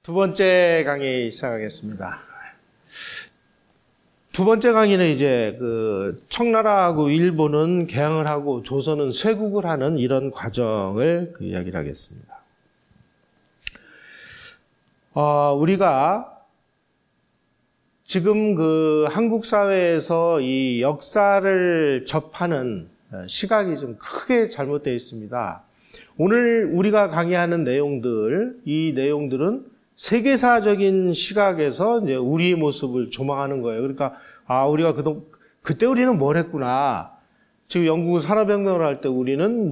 두 번째 강의 시작하겠습니다. 두 번째 강의는 이제 청나라하고 일본은 개항을 하고 조선은 쇄국을 하는 이런 과정을 이야기를 하겠습니다. 우리가 지금 한국 사회에서 이 역사를 접하는 시각이 좀 크게 잘못되어 있습니다. 오늘 우리가 강의하는 내용들, 이 내용들은 세계사적인 시각에서 이제 우리의 모습을 조망하는 거예요. 그러니까, 우리가 그때 우리는 뭘 했구나. 지금 영국 산업혁명을 할 때 우리는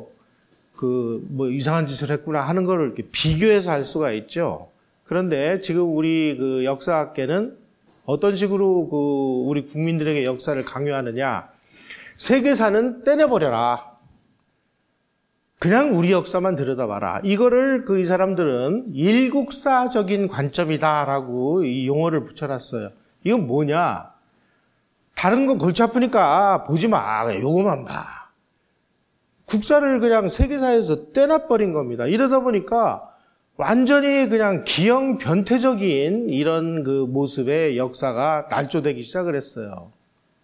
이상한 짓을 했구나 하는 거를 이렇게 비교해서 할 수가 있죠. 그런데 지금 우리 역사학계는 어떤 식으로 우리 국민들에게 역사를 강요하느냐. 세계사는 떼내버려라. 그냥 우리 역사만 들여다봐라. 이거를 이 사람들은 일국사적인 관점이다라고 이 용어를 붙여놨어요. 이건 뭐냐? 다른 거 골치 아프니까 보지 마. 요거만 봐. 국사를 그냥 세계사에서 떼놔버린 겁니다. 이러다 보니까 완전히 그냥 기형 변태적인 이런 모습의 역사가 날조되기 시작을 했어요.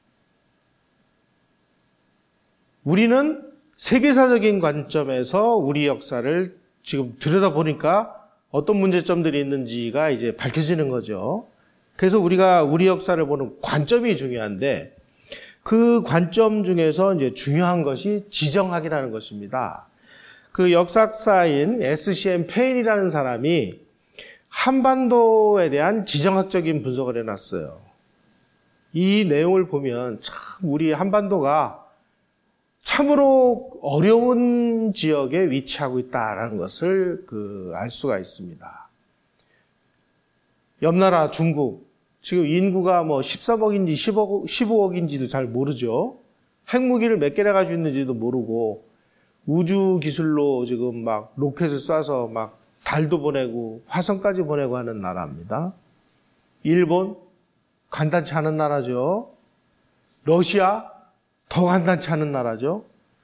우리는 세계사적인 관점에서 우리 역사를 지금 들여다보니까 어떤 문제점들이 있는지가 이제 밝혀지는 거죠. 그래서 우리가 우리 역사를 보는 관점이 중요한데 그 관점 중에서 이제 중요한 것이 지정학이라는 것입니다. 역사학사인 S.C.M. 페인이라는 사람이 한반도에 대한 지정학적인 분석을 해놨어요. 이 내용을 보면 참 우리 한반도가 참으로 어려운 지역에 위치하고 있다는 것을 알 수가 있습니다. 옆나라 중국, 지금 인구가 13억인지 15억인지도 잘 모르죠. 핵무기를 몇 개나 가지고 있는지도 모르고 우주 기술로 지금 로켓을 쏴서 달도 보내고 화성까지 보내고 하는 나라입니다. 일본, 간단치 않은 나라죠. 러시아, 더 간단치 않은 나라죠.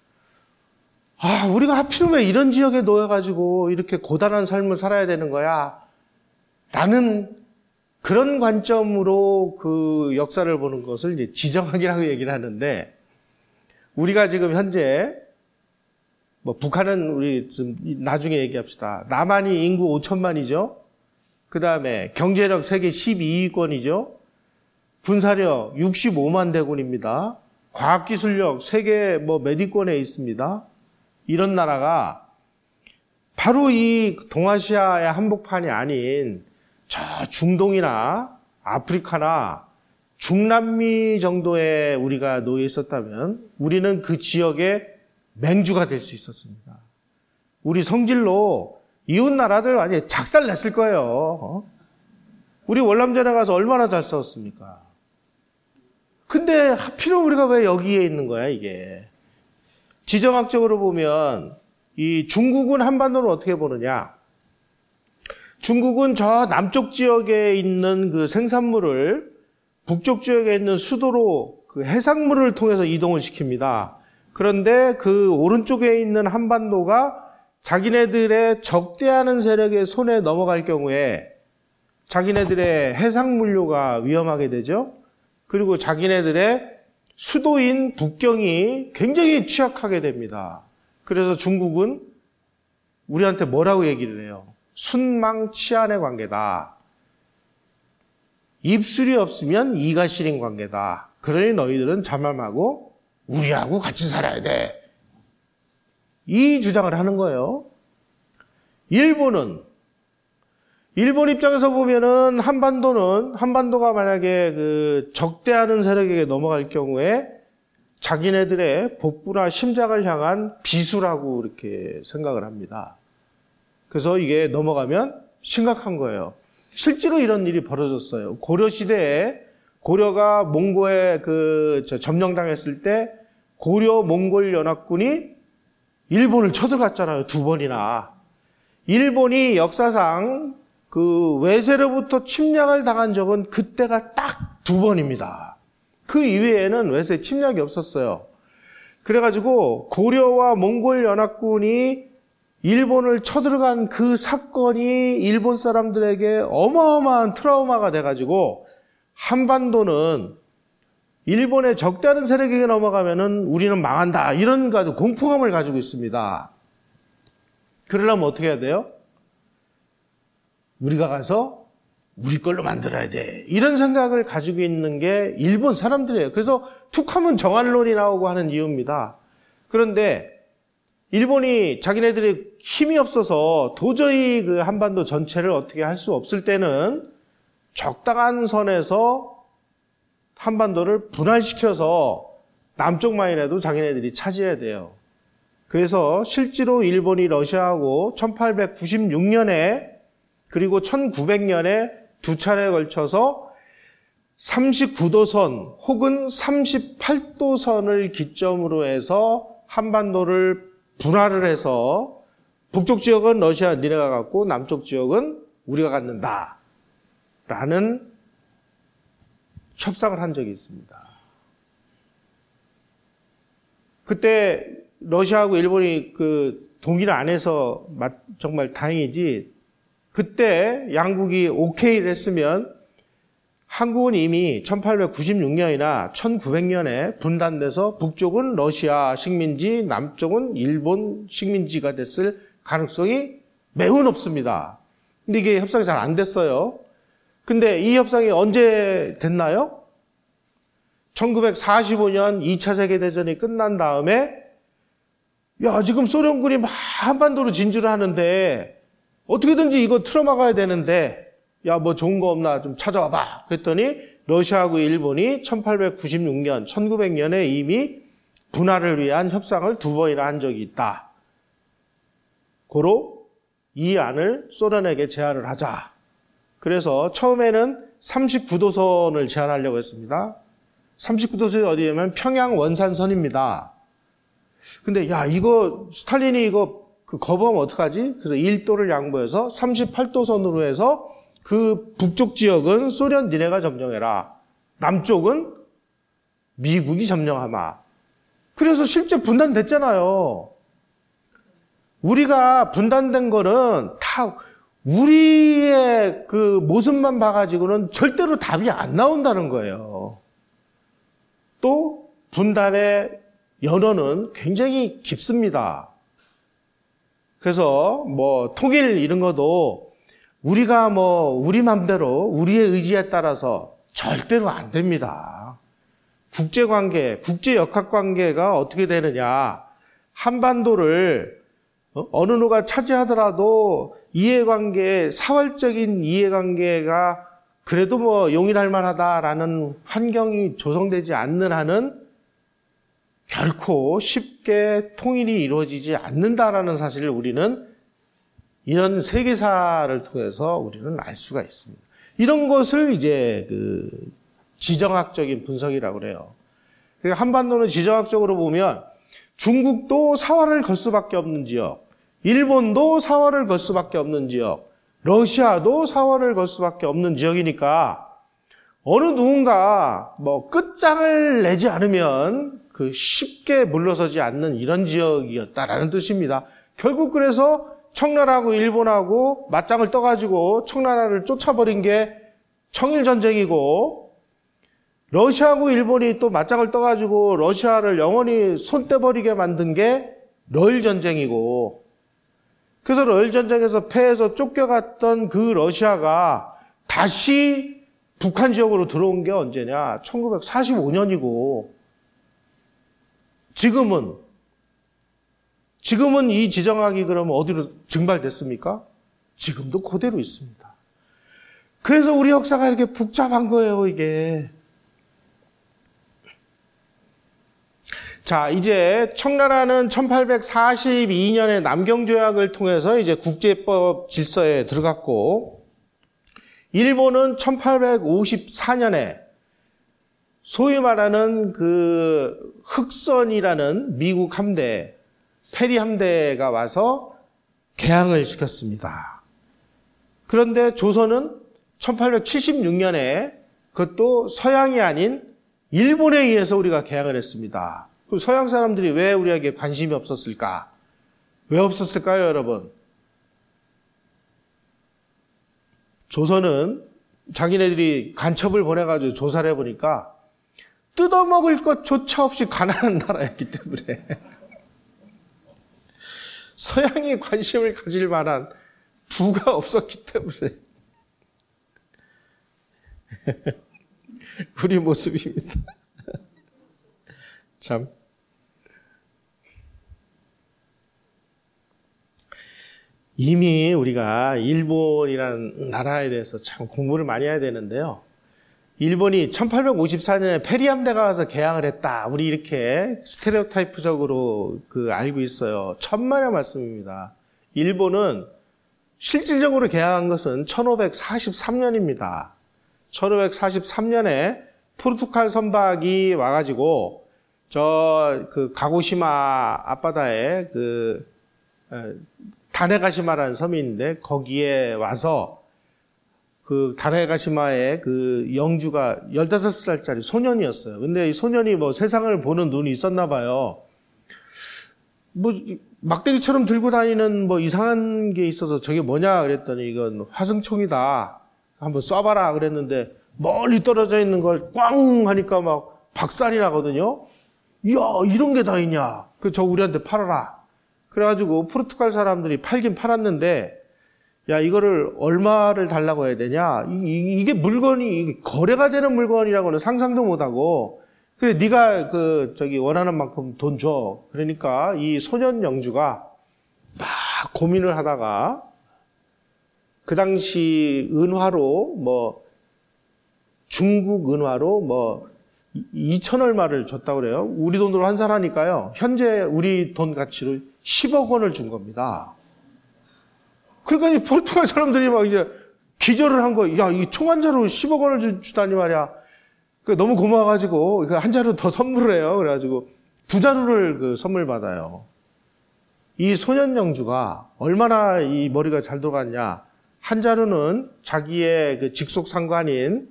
우리가 하필 왜 이런 지역에 놓여가지고 이렇게 고단한 삶을 살아야 되는 거야? 라는 그런 관점으로 역사를 보는 것을 이제 지정학이라고 얘기를 하는데, 우리가 지금 현재, 북한은 우리 좀 나중에 얘기합시다. 남한이 인구 5천만이죠? 그 다음에 경제력 세계 12위권이죠? 군사력 65만 대군입니다. 과학기술력 세계 몇 위권에 있습니다. 이런 나라가 바로 이 동아시아의 한복판이 아닌 저 중동이나 아프리카나 중남미 정도에 우리가 놓여 있었다면 우리는 그 지역의 맹주가 될 수 있었습니다. 우리 성질로 이웃 나라들 완전히 작살냈을 거예요. 우리 월남전에 가서 얼마나 잘 싸웠습니까? 근데 하필은 우리가 왜 여기에 있는 거야, 이게. 지정학적으로 보면 이 중국은 한반도를 어떻게 보느냐. 중국은 저 남쪽 지역에 있는 생산물을 북쪽 지역에 있는 수도로 해상물을 통해서 이동을 시킵니다. 그런데 오른쪽에 있는 한반도가 자기네들의 적대하는 세력의 손에 넘어갈 경우에 자기네들의 해상물류가 위험하게 되죠. 그리고 자기네들의 수도인 북경이 굉장히 취약하게 됩니다. 그래서 중국은 우리한테 뭐라고 얘기를 해요? 순망치안의 관계다. 입술이 없으면 이가 시린 관계다. 그러니 너희들은 자맘하고 우리하고 같이 살아야 돼. 이 주장을 하는 거예요. 일본 입장에서 보면은 한반도가 만약에 적대하는 세력에게 넘어갈 경우에 자기네들의 복부나 심장을 향한 비수라고 이렇게 생각을 합니다. 그래서 이게 넘어가면 심각한 거예요. 실제로 이런 일이 벌어졌어요. 고려 시대에 고려가 몽고에 점령당했을 때 고려 몽골 연합군이 일본을 쳐들어갔잖아요. 2번이나. 일본이 역사상 외세로부터 침략을 당한 적은 그때가 딱 2번입니다. 그 이외에는 외세 침략이 없었어요. 그래가지고 고려와 몽골 연합군이 일본을 쳐들어간 그 사건이 일본 사람들에게 어마어마한 트라우마가 돼가지고 한반도는 일본의 적다른 세력에게 넘어가면은 우리는 망한다. 이런 공포감을 가지고 있습니다. 그러려면 어떻게 해야 돼요? 우리가 가서 우리 걸로 만들어야 돼. 이런 생각을 가지고 있는 게 일본 사람들이에요. 그래서 툭하면 정한론이 나오고 하는 이유입니다. 그런데 일본이 자기네들이 힘이 없어서 도저히 그 한반도 전체를 어떻게 할 수 없을 때는 적당한 선에서 한반도를 분할시켜서 남쪽만이라도 자기네들이 차지해야 돼요. 그래서 실제로 일본이 러시아하고 1896년에 그리고 1900년에 두 차례에 걸쳐서 39도선 혹은 38도선을 기점으로 해서 한반도를 분할을 해서 북쪽 지역은 러시아 니네가 갖고 남쪽 지역은 우리가 갖는다 라는 협상을 한 적이 있습니다. 그때 러시아하고 일본이 그 동의를 안 해서 정말 다행이지, 그때 양국이 오케이를 했으면 한국은 이미 1896년이나 1900년에 분단돼서 북쪽은 러시아 식민지, 남쪽은 일본 식민지가 됐을 가능성이 매우 높습니다. 근데 이게 협상이 잘 안 됐어요. 근데 이 협상이 언제 됐나요? 1945년 2차 세계대전이 끝난 다음에 야, 지금 소련군이 막 한반도로 진주를 하는데 어떻게든지 이거 틀어막아야 되는데 야, 뭐 좋은 거 없나 좀 찾아와봐. 그랬더니 러시아하고 일본이 1896년, 1900년에 이미 분할을 위한 협상을 두 번이나 한 적이 있다. 고로 이 안을 소련에게 제안을 하자. 그래서 처음에는 39도선을 제안하려고 했습니다. 39도선이 어디냐면 평양 원산선입니다. 근데 야, 이거 스탈린이 이거 거부하면 어떡하지? 그래서 1도를 양보해서 38도선으로 해서 그 북쪽 지역은 소련 니네가 점령해라. 남쪽은 미국이 점령하마. 그래서 실제 분단됐잖아요. 우리가 분단된 거는 다 우리의 그 모습만 봐가지고는 절대로 답이 안 나온다는 거예요. 또 분단의 연원은 굉장히 깊습니다. 그래서 뭐 통일 이런 것도 우리가 뭐 우리 맘대로 우리의 의지에 따라서 절대로 안 됩니다. 국제관계, 국제역학관계가 어떻게 되느냐. 한반도를 어느 누가 차지하더라도 이해관계, 사활적인 이해관계가 그래도 뭐 용인할 만하다라는 환경이 조성되지 않는 한은 결코 쉽게 통일이 이루어지지 않는다라는 사실을 우리는 이런 세계사를 통해서 우리는 알 수가 있습니다. 이런 것을 이제 그 지정학적인 분석이라고 그래요. 그러니까 한반도는 지정학적으로 보면 중국도 사활을 걸 수밖에 없는 지역, 일본도 사활을 걸 수밖에 없는 지역, 러시아도 사활을 걸 수밖에 없는 지역이니까 어느 누군가 뭐 끝장을 내지 않으면 그 쉽게 물러서지 않는 이런 지역이었다라는 뜻입니다. 결국 그래서 청나라하고 일본하고 맞짱을 떠가지고 청나라를 쫓아버린 게 청일전쟁이고, 러시아하고 일본이 또 맞짱을 떠가지고 러시아를 영원히 손 떼버리게 만든 게 러일전쟁이고, 그래서 러일전쟁에서 패해서 쫓겨갔던 그 러시아가 다시 북한 지역으로 들어온 게 언제냐? 1945년이고, 지금은 이 지정학이 그러면 어디로 증발됐습니까? 지금도 그대로 있습니다. 그래서 우리 역사가 이렇게 복잡한 거예요, 이게. 자, 이제 청나라는 1842년에 남경조약을 통해서 이제 국제법 질서에 들어갔고, 일본은 1854년에 소위 말하는 그 흑선이라는 미국 함대, 페리 함대가 와서 개항을 시켰습니다. 그런데 조선은 1876년에 그것도 서양이 아닌 일본에 의해서 우리가 개항을 했습니다. 그럼 서양 사람들이 왜 우리에게 관심이 없었을까? 왜 없었을까요, 여러분? 조선은 자기네들이 간첩을 보내가지고 조사를 해보니까 뜯어먹을 것조차 없이 가난한 나라였기 때문에 서양이 관심을 가질 만한 부가 없었기 때문에 우리 모습입니다. 참. 이미 우리가 일본이라는 나라에 대해서 참 공부를 많이 해야 되는데요. 일본이 1854년에 페리함대가 와서 개항을 했다. 우리 이렇게 스테레오타이프적으로 알고 있어요. 천만의 말씀입니다. 일본은 실질적으로 개항한 것은 1543년입니다. 1543년에 포르투갈 선박이 와가지고 가고시마 앞바다에 다네가시마라는 섬이 있는데 거기에 와서 다네가시마의 영주가 15살짜리 소년이었어요. 근데 이 소년이 세상을 보는 눈이 있었나 봐요. 막대기처럼 들고 다니는 이상한 게 있어서 저게 뭐냐 그랬더니 이건 화승총이다. 한번 쏴봐라 그랬는데 멀리 떨어져 있는 걸 꽝 하니까 막 박살이 나거든요. 이야, 이런 게 다 있냐. 저 우리한테 팔아라. 그래가지고 포르투갈 사람들이 팔긴 팔았는데 야, 이거를 얼마를 달라고 해야 되냐? 이게 물건이 거래가 되는 물건이라고는 상상도 못하고 그래 네가 원하는 만큼 돈 줘. 그러니까 이 소년 영주가 막 고민을 하다가 그 당시 은화로 중국 은화로 2천 얼마를 줬다고 그래요. 우리 돈으로 환산하니까요. 현재 우리 돈 가치로 10억 원을 준 겁니다. 그러니까 이 포르투갈 사람들이 막 이제 기절을 한 거예요. 야, 이 총 한 자루 10억 원을 주다니 말이야. 너무 고마워가지고 한 자루 더 선물을 해요. 그래가지고 2자루를 선물 받아요. 이 소년 영주가 얼마나 이 머리가 잘 돌아갔냐. 한 자루는 자기의 직속 상관인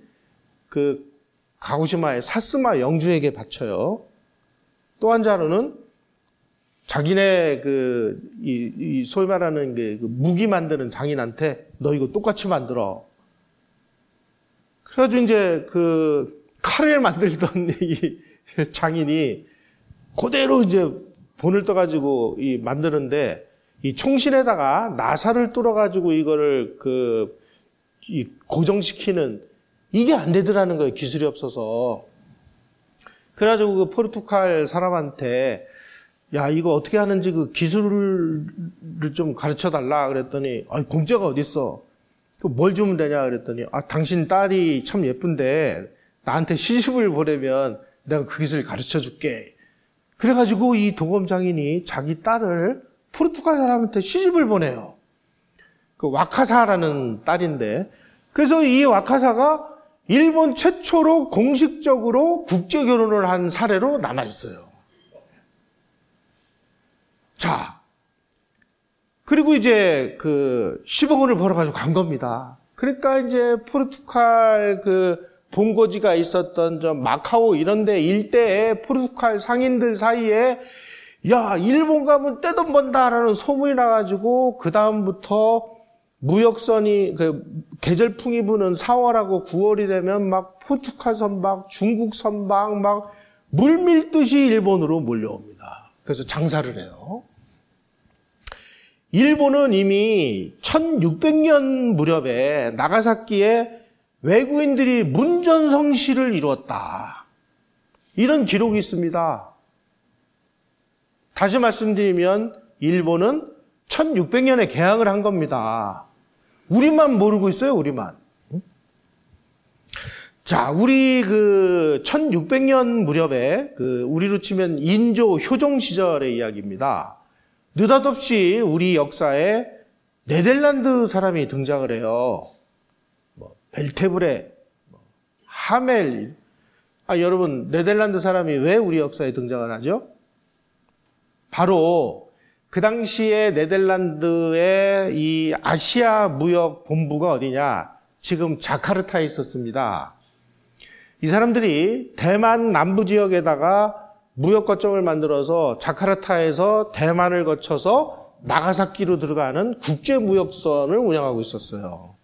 가고시마의 사스마 영주에게 바쳐요. 또 한 자루는 자기네 소위 말하는 무기 만드는 장인한테 너 이거 똑같이 만들어. 그래가지고 이제 칼을 만들던 이 장인이 그대로 이제 본을 떠가지고 만드는데 이 총신에다가 나사를 뚫어가지고 이거를 고정시키는 이게 안 되더라는 거예요. 기술이 없어서. 그래가지고 포르투갈 사람한테 야, 이거 어떻게 하는지 기술을 좀 가르쳐 달라 그랬더니 공짜가 어딨어. 뭘 주면 되냐 그랬더니 당신 딸이 참 예쁜데 나한테 시집을 보내면 내가 그 기술 가르쳐 줄게. 그래가지고 이 도검장인이 자기 딸을 포르투갈 사람한테 시집을 보내요. 와카사라는 딸인데 그래서 이 와카사가 일본 최초로 공식적으로 국제 결혼을 한 사례로 남아 있어요. 자, 그리고 이제 10억 원을 벌어가지고 간 겁니다. 그러니까 이제 포르투갈 본거지가 있었던 마카오 이런 데 일대에 포르투갈 상인들 사이에 야, 일본 가면 떼돈 번다라는 소문이 나가지고 그다음부터 무역선이 계절풍이 부는 4월하고 9월이 되면 막 포르투갈 선박, 중국 선박 막 물밀듯이 일본으로 몰려옵니다. 그래서 장사를 해요. 일본은 이미 1600년 무렵에 나가사키에 외국인들이 문전성시를 이루었다. 이런 기록이 있습니다. 다시 말씀드리면 일본은 1600년에 개항을 한 겁니다. 우리만 모르고 있어요, 우리만. 자, 우리 1600년 무렵에 우리로 치면 인조 효종 시절의 이야기입니다. 느닷없이 우리 역사에 네덜란드 사람이 등장을 해요. 벨테브레, 하멜. 여러분, 네덜란드 사람이 왜 우리 역사에 등장을 하죠? 바로 그 당시에 네덜란드의 이 아시아 무역 본부가 어디냐? 지금 자카르타에 있었습니다. 이 사람들이 대만 남부 지역에다가 무역 거점을 만들어서 자카르타에서 대만을 거쳐서 나가사키로 들어가는 국제무역선을 운영하고 있었어요.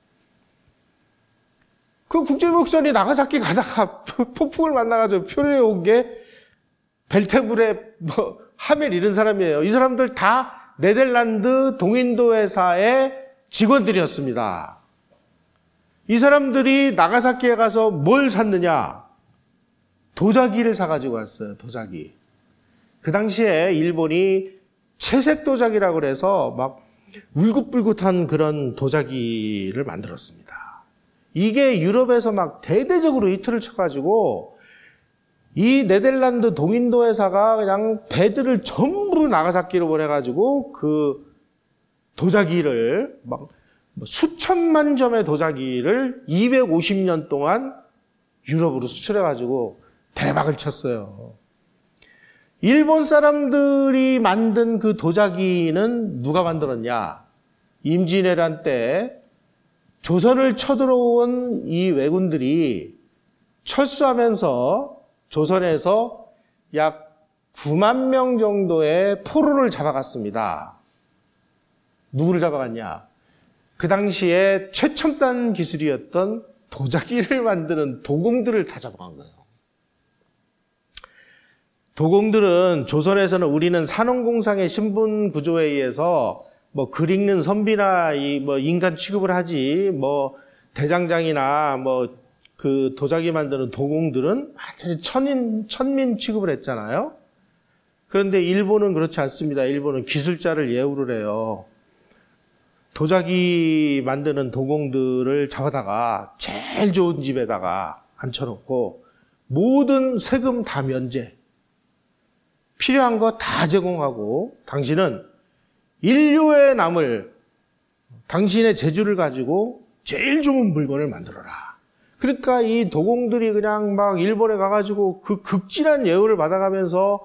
그 국제무역선이 나가사키 가다가 폭풍을 만나가지고 표류해 온 게 벨테브레, 하멜 이런 사람이에요. 이 사람들 다 네덜란드 동인도 회사의 직원들이었습니다. 이 사람들이 나가사키에 가서 뭘 샀느냐? 도자기를 사가지고 왔어요. 도자기. 그 당시에 일본이 채색 도자기라고 그래서 막 울긋불긋한 그런 도자기를 만들었습니다. 이게 유럽에서 막 대대적으로 히트를 쳐가지고 이 네덜란드 동인도 회사가 그냥 배들을 전부 나가사키로 보내가지고 그 도자기를 막 수천만 점의 도자기를 250년 동안 유럽으로 수출해가지고 대박을 쳤어요. 일본 사람들이 만든 그 도자기는 누가 만들었냐? 임진왜란 때 조선을 쳐들어온 이 왜군들이 철수하면서 조선에서 약 9만 명 정도의 포로를 잡아갔습니다. 누구를 잡아갔냐? 그 당시에 최첨단 기술이었던 도자기를 만드는 도공들을 다 잡아간 거예요. 도공들은 조선에서는 우리는 산업공상의 신분 구조에 의해서 글 읽는 선비나 인간 취급을 하지 대장장이나 그 도자기 만드는 도공들은 완전히 천민 취급을 했잖아요. 그런데 일본은 그렇지 않습니다. 일본은 기술자를 예우를 해요. 도자기 만드는 도공들을 잡아다가 제일 좋은 집에다가 앉혀놓고 모든 세금 다 면제, 필요한 거 다 제공하고 당신은 인류에 남을 당신의 재주를 가지고 제일 좋은 물건을 만들어라. 그러니까 이 도공들이 그냥 막 일본에 가가지고 그 극진한 예우를 받아가면서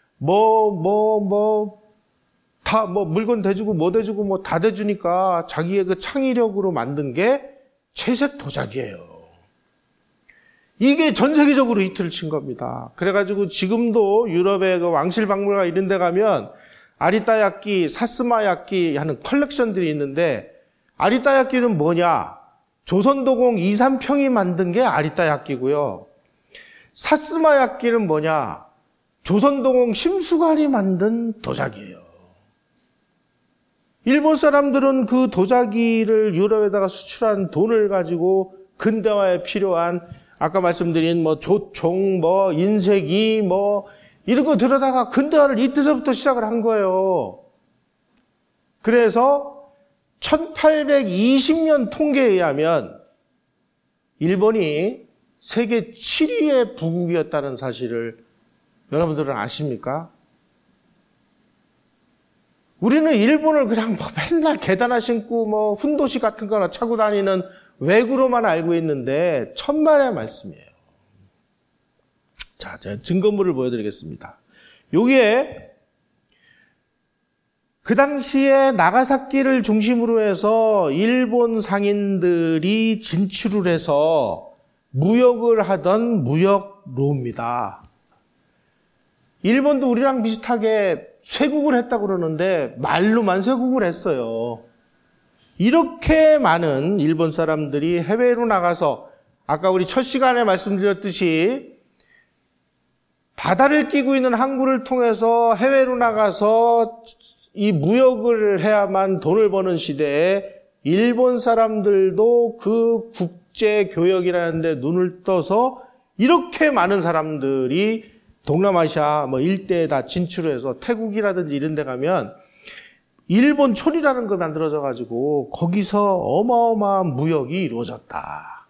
다 물건 대주고 대주고 다 대주니까 자기의 그 창의력으로 만든 게 채색 도자기예요. 이게 전 세계적으로 히트를 친 겁니다. 그래가지고 지금도 유럽의 그 왕실박물관 이런 데 가면 아리따야끼, 사스마야끼 하는 컬렉션들이 있는데 아리따야끼는 뭐냐? 조선도공 2, 3평이 만든 게 아리따야끼고요. 사스마야끼는 뭐냐? 조선도공 심수관이 만든 도자기예요. 일본 사람들은 그 도자기를 유럽에다가 수출한 돈을 가지고 근대화에 필요한 아까 말씀드린 조총, 인쇄기, 이런 거 들여다가 근대화를 이때서부터 시작을 한 거예요. 그래서 1820년 통계에 의하면 일본이 세계 7위의 부국이었다는 사실을 여러분들은 아십니까? 우리는 일본을 그냥 맨날 계단화 신고 훈도시 같은 거나 차고 다니는 외구로만 알고 있는데 천만의 말씀이에요. 자, 제가 증거물을 보여드리겠습니다. 여기에 그 당시에 나가사키를 중심으로 해서 일본 상인들이 진출을 해서 무역을 하던 무역로입니다. 일본도 우리랑 비슷하게 쇄국을 했다고 그러는데 말로만 쇄국을 했어요. 이렇게 많은 일본 사람들이 해외로 나가서 아까 우리 첫 시간에 말씀드렸듯이 바다를 끼고 있는 항구를 통해서 해외로 나가서 이 무역을 해야만 돈을 버는 시대에 일본 사람들도 그 국제 교역이라는 데 눈을 떠서 이렇게 많은 사람들이 동남아시아 일대에 다 진출해서 태국이라든지 이런 데 가면 일본촌이라는 거 만들어져 가지고 거기서 어마어마한 무역이 이루어졌다.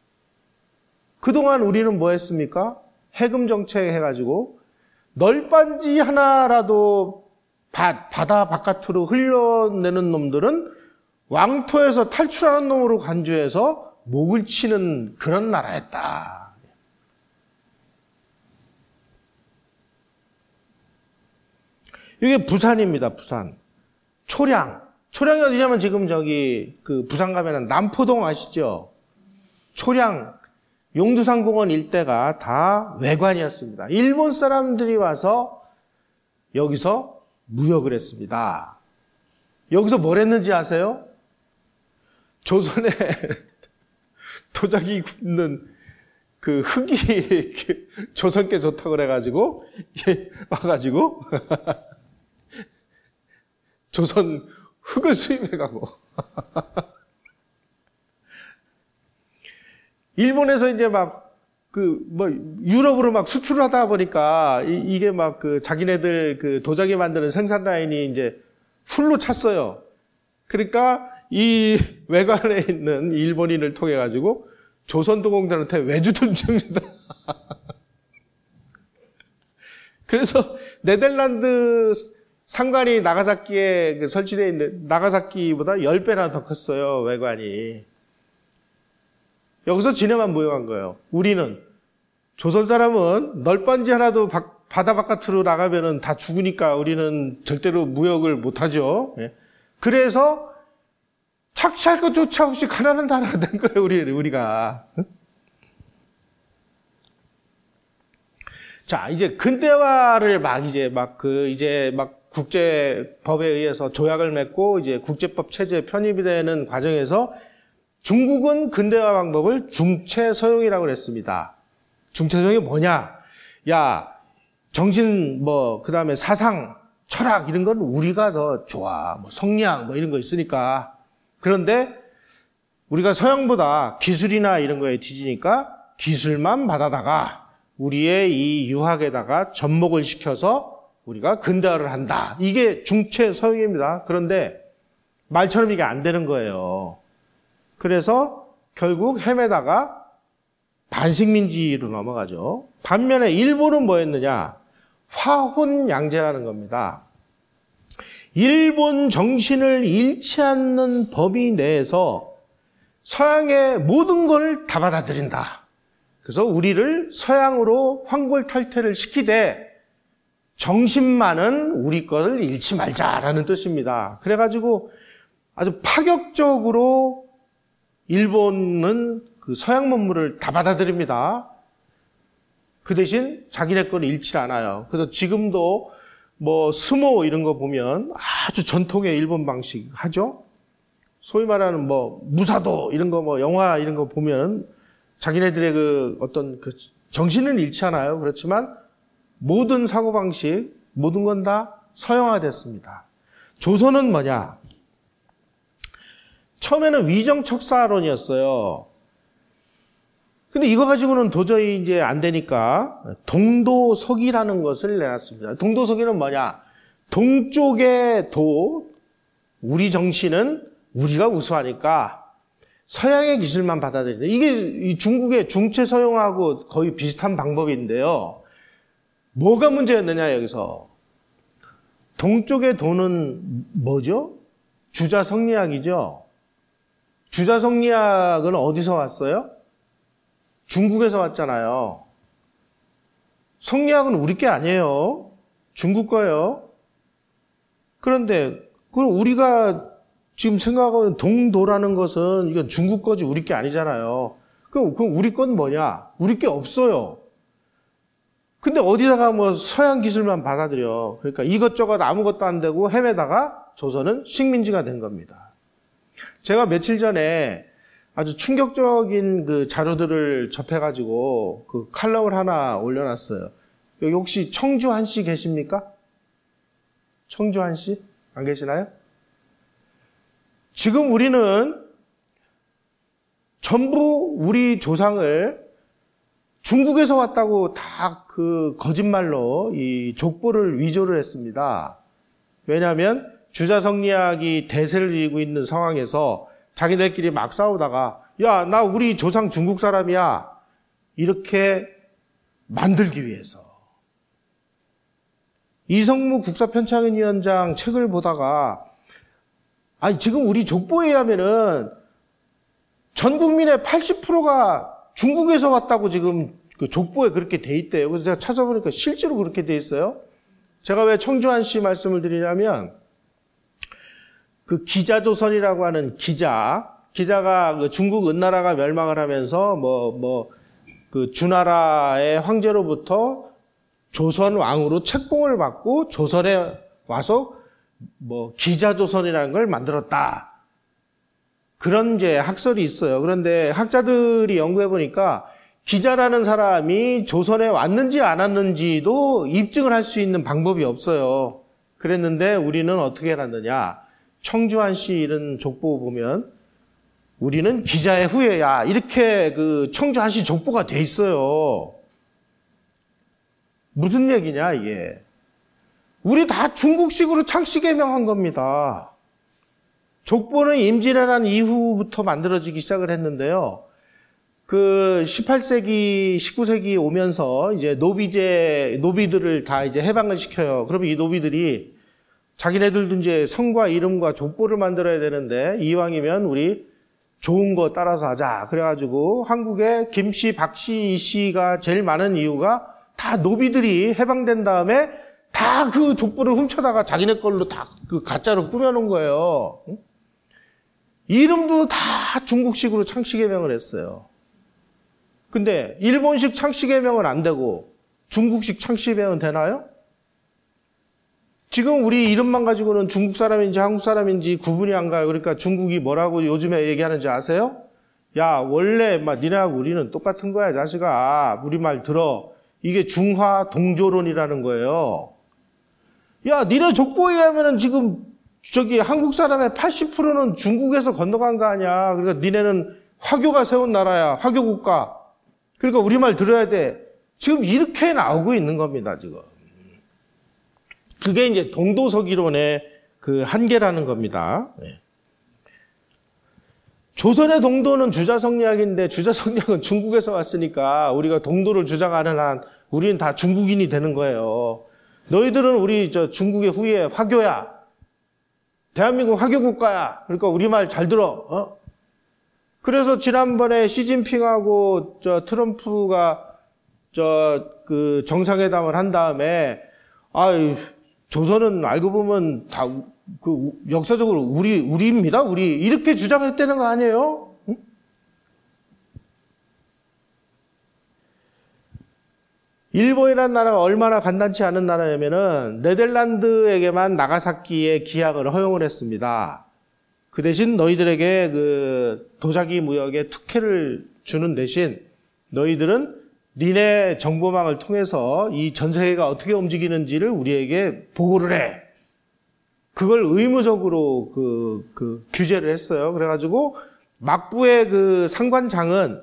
그동안 우리는 뭐 했습니까? 해금 정책 해가지고 널빤지 하나라도 바다 바깥으로 흘려내는 놈들은 왕토에서 탈출하는 놈으로 간주해서 목을 치는 그런 나라였다. 이게 부산입니다. 부산. 초량이 어디냐면 지금 그 부산 가면은 남포동 아시죠? 초량, 용두산공원 일대가 다 외관이었습니다. 일본 사람들이 와서 여기서 무역을 했습니다. 여기서 뭘 했는지 아세요? 조선에 도자기 굽는 그 흙이 조선께 좋다고 그래가지고 와가지고 조선 흙을 수입해가고 일본에서 이제 막 유럽으로 막 수출을 하다 보니까 이게 막 자기네들 도자기 만드는 생산 라인이 이제 풀로 찼어요. 그러니까 이 외관에 있는 일본인을 통해 가지고 조선도공들한테 외주돈 줍니다. 그래서 네덜란드 상관이 나가사키에 설치되어 있는 나가사키보다 10배나 더 컸어요, 외관이. 여기서 지네만 모여간 거예요. 우리는 조선 사람은 널빤지 하나도 바다 바깥으로 나가면은 다 죽으니까 우리는 절대로 무역을 못 하죠. 그래서 착취할 것조차 없이 가난한 나라가 된 거예요, 우리가. 자, 이제 근대화를 국제법에 의해서 조약을 맺고 이제 국제법 체제에 편입이 되는 과정에서 중국은 근대화 방법을 중체서용이라고 그랬습니다. 중체서용이 뭐냐? 야, 정신 그다음에 사상, 철학 이런 건 우리가 더 좋아. 성리학 이런 거 있으니까. 그런데 우리가 서양보다 기술이나 이런 거에 뒤지니까 기술만 받아다가 우리의 이 유학에다가 접목을 시켜서 우리가 근대화를 한다. 이게 중체서용입니다. 그런데 말처럼 이게 안 되는 거예요. 그래서 결국 헤매다가 반식민지로 넘어가죠. 반면에 일본은 뭐였느냐? 화혼양제라는 겁니다. 일본 정신을 잃지 않는 범위 내에서 서양의 모든 걸 다 받아들인다. 그래서 우리를 서양으로 환골탈태를 시키되 정신만은 우리 거를 잃지 말자라는 뜻입니다. 그래가지고 아주 파격적으로 일본은 서양 문물을 다 받아들입니다. 그 대신 자기네 거를 잃지 않아요. 그래서 지금도 스모 이런 거 보면 아주 전통의 일본 방식 하죠. 소위 말하는 무사도 이런 거 영화 이런 거 보면 자기네들의 어떤 정신은 잃지 않아요. 그렇지만 모든 사고방식, 모든 건 다 서양화됐습니다. 조선은 뭐냐? 처음에는 위정척사론이었어요. 근데 이거 가지고는 도저히 이제 안 되니까 동도서기라는 것을 내놨습니다. 동도서기는 뭐냐? 동쪽의 우리 정신은 우리가 우수하니까 서양의 기술만 받아들인다. 이게 중국의 중체서용하고 거의 비슷한 방법인데요. 뭐가 문제였느냐, 여기서. 동쪽의 도는 뭐죠? 주자성리학이죠. 주자성리학은 어디서 왔어요? 중국에서 왔잖아요. 성리학은 우리 게 아니에요. 중국 거예요. 그런데 그럼 우리가 지금 생각하는 동도라는 것은 이건 중국 거지 우리 게 아니잖아요. 그럼 우리 건 뭐냐? 우리 게 없어요. 근데 어디다가 서양 기술만 받아들여. 그러니까 이것저것 아무것도 안 되고 헤매다가 조선은 식민지가 된 겁니다. 제가 며칠 전에 아주 충격적인 자료들을 접해가지고 칼럼을 하나 올려놨어요. 여기 혹시 청주한 씨 계십니까? 청주한 씨? 안 계시나요? 지금 우리는 전부 우리 조상을 중국에서 왔다고 다 거짓말로 이 족보를 위조를 했습니다. 왜냐하면 주자성리학이 대세를 이루고 있는 상황에서 자기네끼리 막 싸우다가 야, 나 우리 조상 중국 사람이야. 이렇게 만들기 위해서. 이성무 국사편찬위원장 책을 보다가 지금 우리 족보에 의하면은 전 국민의 80%가 중국에서 왔다고 지금 족보에 그렇게 돼 있대요. 그래서 제가 찾아보니까 실제로 그렇게 돼 있어요. 제가 왜 청주한 씨 말씀을 드리냐면 기자조선이라고 하는 기자가 중국 은나라가 멸망을 하면서 주나라의 황제로부터 조선 왕으로 책봉을 받고 조선에 와서 뭐 기자조선이라는 걸 만들었다. 그런 이제 학설이 있어요. 그런데 학자들이 연구해 보니까 기자라는 사람이 조선에 왔는지 안 왔는지도 입증을 할 수 있는 방법이 없어요. 그랬는데 우리는 어떻게 해놨느냐. 청주한 씨 이런 족보 보면 우리는 기자의 후예야. 이렇게 그 청주한 씨 족보가 돼 있어요. 무슨 얘기냐 이게. 우리 다 중국식으로 창씨 개명한 겁니다. 족보는 임진왜란 이후부터 만들어지기 시작을 했는데요. 그 18세기, 19세기 오면서 이제 노비들을 다 이제 해방을 시켜요. 그러면 이 노비들이 자기네들도 이제 성과 이름과 족보를 만들어야 되는데 이왕이면 우리 좋은 거 따라서 하자. 그래가지고 한국에 김씨, 박씨, 이씨가 제일 많은 이유가 다 노비들이 해방된 다음에 다 그 족보를 훔쳐다가 자기네 걸로 다 그 가짜로 꾸며놓은 거예요. 이름도 다 중국식으로 창씨 개명을 했어요. 근데 일본식 창씨 개명은 안 되고 중국식 창씨 개명은 되나요? 지금 우리 이름만 가지고는 중국 사람인지 한국 사람인지 구분이 안 가요. 그러니까 중국이 뭐라고 요즘에 얘기하는지 아세요? 야, 원래 니네하고 우리는 똑같은 거야, 자식아. 우리 말 들어. 이게 중화 동조론이라는 거예요. 야, 니네 족보에 의하면은 지금 한국 사람의 80%는 중국에서 건너간 거 아니야. 그러니까 니네는 화교가 세운 나라야. 화교 국가. 그러니까 우리 말 들어야 돼. 지금 이렇게 나오고 있는 겁니다, 지금. 그게 이제 동도서기론의 그 한계라는 겁니다. 조선의 동도는 주자성리학인데 주자성리학은 중국에서 왔으니까 우리가 동도를 주장하는 한 우리는 다 중국인이 되는 거예요. 너희들은 우리 중국의 후예 화교야. 대한민국 화교 국가야. 그러니까 우리 말 잘 들어. 그래서 지난번에 시진핑하고 트럼프가 그 정상회담을 한 다음에 조선은 알고 보면 다 그 역사적으로 우리입니다. 우리 이렇게 주장했다는 거 아니에요? 응? 일본이라는 나라가 얼마나 간단치 않은 나라냐면은 네덜란드에게만 나가사키의 기약을 허용을 했습니다. 그 대신 너희들에게 그 도자기 무역의 특혜를 주는 대신 너희들은 니네 정보망을 통해서 이 전 세계가 어떻게 움직이는지를 우리에게 보고를 해. 그걸 의무적으로 그 규제를 했어요. 그래가지고 막부의 그 상관장은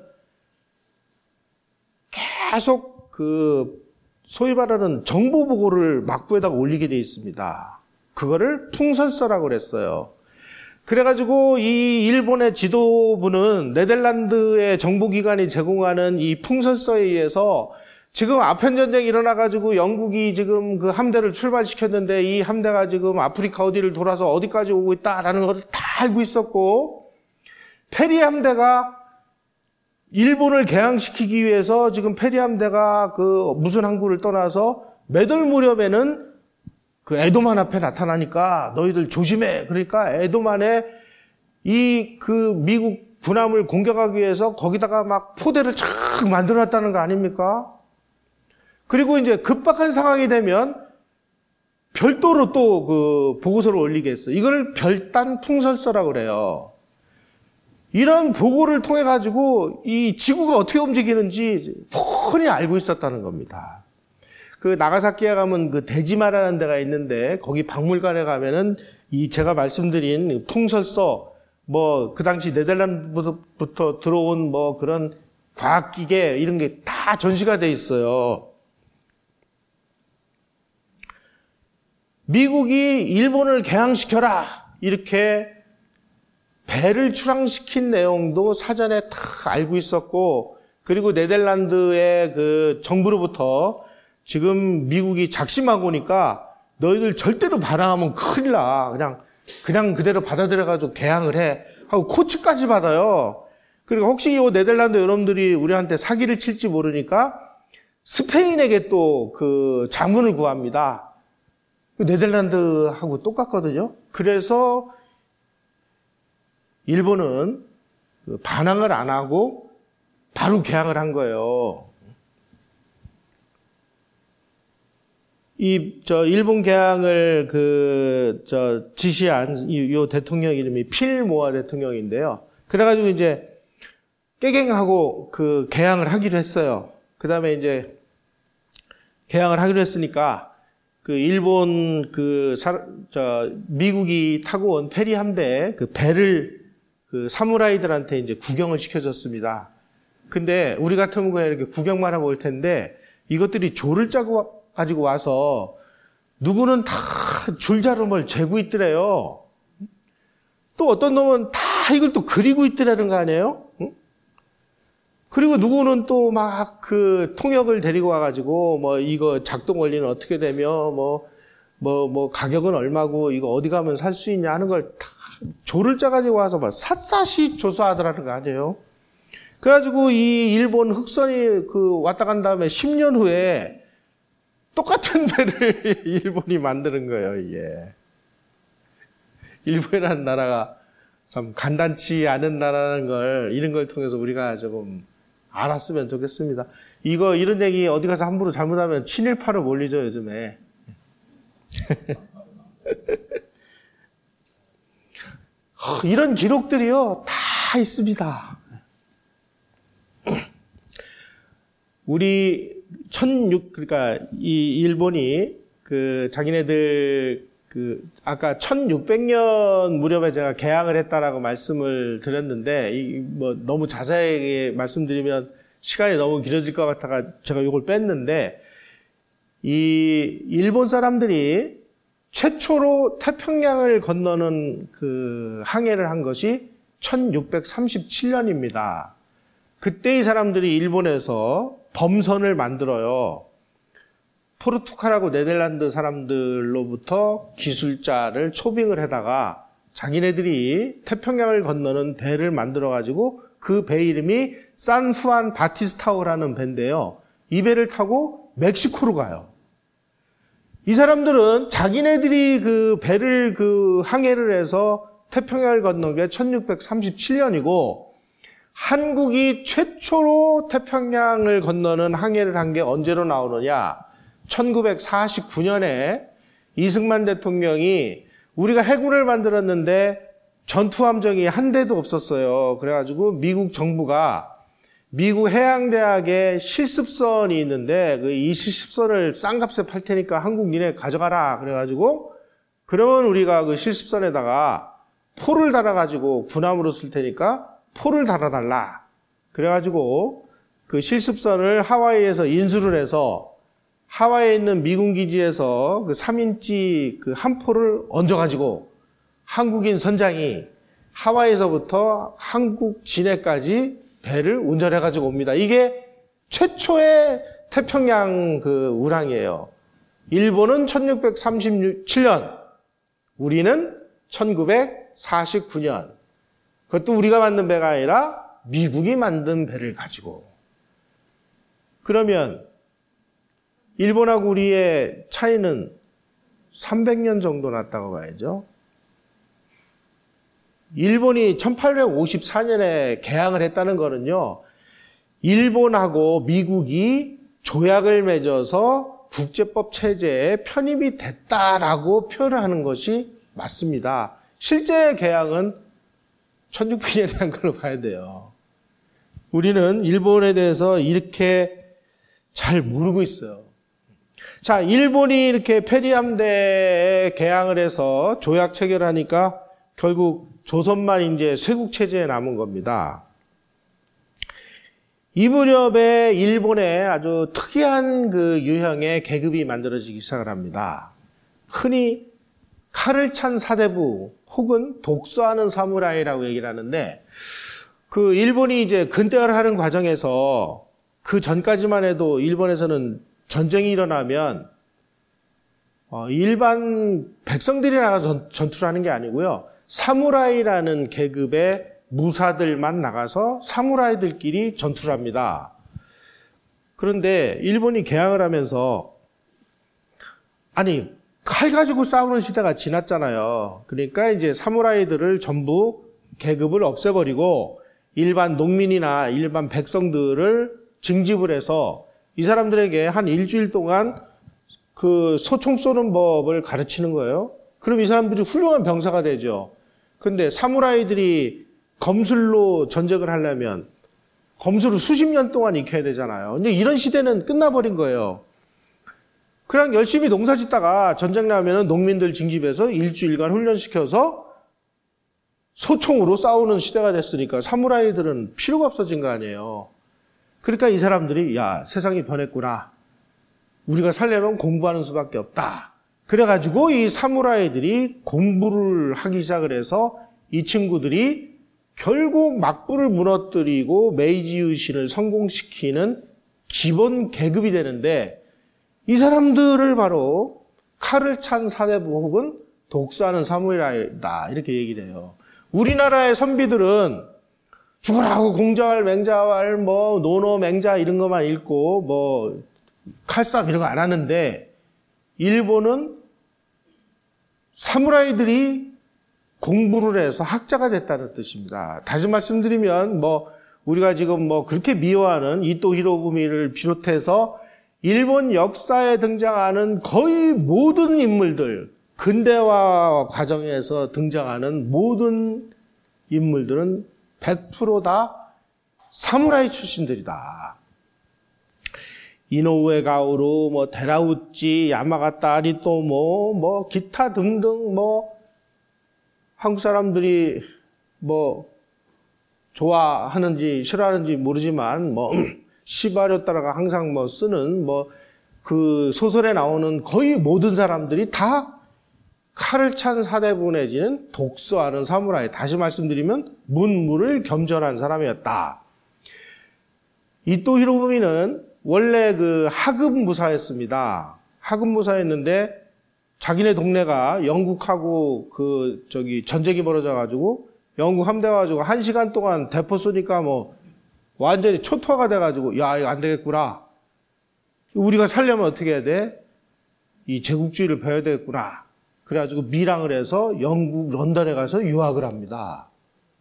계속 그 소위 말하는 정보 보고를 막부에다가 올리게 돼 있습니다. 그거를 풍설서라고 그랬어요. 그래가지고 이 일본의 지도부는 네덜란드의 정보기관이 제공하는 이 풍설서에 의해서 지금 아편전쟁이 일어나가지고 영국이 지금 그 함대를 출발시켰는데 이 함대가 지금 아프리카 어디를 돌아서 어디까지 오고 있다라는 것을 다 알고 있었고 페리 함대가 일본을 개항시키기 위해서 지금 페리 함대가 그 무슨 항구를 떠나서 몇 월 무렵에는 그 에도만 앞에 나타나니까 너희들 조심해. 그러니까 에도만에 이 그 미국 군함을 공격하기 위해서 거기다가 막 포대를 쫙 만들어놨다는 거 아닙니까? 그리고 이제 급박한 상황이 되면 별도로 또 그 보고서를 올리게 했어요. 이걸 별단 풍설서라고 그래요. 이런 보고를 통해 가지고 이 지구가 어떻게 움직이는지 뻔히 알고 있었다는 겁니다. 그 나가사키에 가면 그 데지마라는 데가 있는데 거기 박물관에 가면은 이 제가 말씀드린 풍설서 뭐 그 당시 네덜란드부터 들어온 뭐 그런 과학기계 이런 게 다 전시가 돼 있어요. 미국이 일본을 개항시켜라 이렇게 배를 출항시킨 내용도 사전에 다 알고 있었고 그리고 네덜란드의 그 정부로부터 지금 미국이 작심하고 오니까 너희들 절대로 반항하면 큰일 나. 그냥 그대로 받아들여가지고 개항을 해. 하고 코츠까지 받아요. 그리고 혹시 이 네덜란드 여러분들이 우리한테 사기를 칠지 모르니까 스페인에게 또 그 자문을 구합니다. 네덜란드하고 똑같거든요. 그래서 일본은 반항을 안 하고 바로 개항을 한 거예요. 일본 개항을 지시한 요 대통령 이름이 필모아 대통령인데요. 그래가지고 이제 깨갱하고 개항을 하기로 했어요. 그 다음에 이제 개항을 하기로 했으니까 일본 미국이 타고 온 페리 함대 배를 사무라이들한테 이제 구경을 시켜줬습니다. 근데 우리 같으면 그냥 이렇게 구경만 하고 올 텐데 이것들이 조를 짜고 가지고 와서 누구는 다 줄자름을 재고 있더래요. 또 어떤 놈은 다 이걸 또 그리고 있더라는 거 아니에요? 응? 그리고 누구는 또 막 통역을 데리고 와가지고 이거 작동 원리는 어떻게 되며 가격은 얼마고 이거 어디 가면 살 수 있냐 하는 걸 다 조를 짜가지고 와서 막 샅샅이 조사하더라는 거 아니에요? 그래가지고 이 일본 흑선이 왔다 간 다음에 10년 후에 똑같은 배를 일본이 만드는 거예요, 이게. 일본이라는 나라가 참 간단치 않은 나라라는 걸, 이런 걸 통해서 우리가 조금 알았으면 좋겠습니다. 이런 얘기 어디 가서 함부로 잘못하면 친일파로 몰리죠, 요즘에. 이런 기록들이요, 다 있습니다. 그러니까 이 일본이 자기네들 아까 1600년 무렵에 제가 개항을 했다라고 말씀을 드렸는데 너무 자세하게 말씀드리면 시간이 너무 길어질 것 같아가 제가 이걸 뺐는데 이 일본 사람들이 최초로 태평양을 건너는 항해를 한 것이 1637년입니다. 그때 이 사람들이 일본에서 범선을 만들어요. 포르투갈하고 네덜란드 사람들로부터 기술자를 초빙을 해다가 자기네들이 태평양을 건너는 배를 만들어가지고 그 배 이름이 산후안 바티스타오라는 배인데요. 이 배를 타고 멕시코로 가요. 이 사람들은 자기네들이 배를 항해를 해서 태평양을 건넌 게 1637년이고 한국이 최초로 태평양을 건너는 항해를 한 게 언제로 나오느냐? 1949년에 이승만 대통령이 우리가 해군을 만들었는데 전투함정이 한 대도 없었어요. 그래가지고 미국 정부가 미국 해양대학에 실습선이 있는데 이 실습선을 싼 값에 팔 테니까 한국 니네 가져가라. 그래가지고 그러면 우리가 그 실습선에다가 포를 달아가지고 군함으로 쓸 테니까 포를 달아달라. 그래가지고 그 실습선을 하와이에서 인수를 해서 하와이에 있는 미군 기지에서 3인치 한 포를 얹어가지고 한국인 선장이 하와이에서부터 한국 진해까지 배를 운전해가지고 옵니다. 이게 최초의 태평양 운항이에요. 일본은 1637년, 우리는 1949년. 그것도 우리가 만든 배가 아니라 미국이 만든 배를 가지고. 그러면 일본하고 우리의 차이는 300년 정도 났다고 봐야죠. 일본이 1854년에 개항을 했다는 거는요, 일본하고 미국이 조약을 맺어서 국제법 체제에 편입이 됐다라고 표현을 하는 것이 맞습니다. 실제 개항은 1600년에 한 걸로 봐야 돼요. 우리는 일본에 대해서 이렇게 잘 모르고 있어요. 자, 일본이 이렇게 페리함대에 개항을 해서 조약 체결하니까 결국 조선만 이제 쇄국체제에 남은 겁니다. 이 무렵에 일본에 아주 특이한 유형의 계급이 만들어지기 시작을 합니다. 흔히 칼을 찬 사대부 혹은 독서하는 사무라이라고 얘기를 하는데 일본이 이제 근대화를 하는 과정에서 그 전까지만 해도 일본에서는 전쟁이 일어나면 일반 백성들이 나가서 전투를 하는 게 아니고요. 사무라이라는 계급의 무사들만 나가서 사무라이들끼리 전투를 합니다. 그런데 일본이 개항을 하면서 칼 가지고 싸우는 시대가 지났잖아요. 그러니까 이제 사무라이들을 전부 계급을 없애버리고 일반 농민이나 일반 백성들을 징집을 해서 이 사람들에게 한 일주일 동안 그 소총 쏘는 법을 가르치는 거예요. 그럼 이 사람들이 훌륭한 병사가 되죠. 근데 사무라이들이 검술로 전쟁을 하려면 검술을 수십 년 동안 익혀야 되잖아요. 근데 이런 시대는 끝나버린 거예요. 그냥 열심히 농사 짓다가 전쟁 나면은 농민들 징집해서 일주일간 훈련시켜서 소총으로 싸우는 시대가 됐으니까 사무라이들은 필요가 없어진 거 아니에요. 그러니까 이 사람들이 야, 세상이 변했구나. 우리가 살려면 공부하는 수밖에 없다. 그래가지고 이 사무라이들이 공부를 하기 시작을 해서 이 친구들이 결국 막부를 무너뜨리고 메이지 유신을 성공시키는 기본 계급이 되는데 이 사람들을 바로 칼을 찬 사대부 혹은 독사하는 사무라이다 이렇게 얘기를 해요. 우리나라의 선비들은 죽으라고 공자왈, 맹자왈, 뭐 노노, 맹자 이런 것만 읽고 뭐 칼싸움 이런 거 안 하는데 일본은 사무라이들이 공부를 해서 학자가 됐다는 뜻입니다. 다시 말씀드리면 뭐 우리가 지금 뭐 그렇게 미워하는 이토 히로부미를 비롯해서 일본 역사에 등장하는 거의 모든 인물들, 근대화 과정에서 등장하는 모든 인물들은 100% 사무라이 출신들이다. 이노우에 가오루, 뭐 데라우찌, 야마가타 아리토모, 뭐 기타 등등 뭐 한국 사람들이 뭐 좋아하는지 싫어하는지 모르지만 뭐 시바료 따라가 항상 뭐 쓰는 뭐 그 소설에 나오는 거의 모든 사람들이 다 칼을 찬 사대부 내지는 독서하는 사무라이. 다시 말씀드리면 문무를 겸전한 사람이었다. 이토 히로부미는 원래 그 하급 무사였습니다. 하급 무사였는데 자기네 동네가 영국하고 전쟁이 벌어져가지고 영국 함대 가지고 1시간 동안 대포 쏘니까 뭐 완전히 초토화가 돼가지고 야, 이거 안 되겠구나. 우리가 살려면 어떻게 해야 돼? 이 제국주의를 배워야 되겠구나. 그래가지고 밀항을 해서 영국 런던에 가서 유학을 합니다.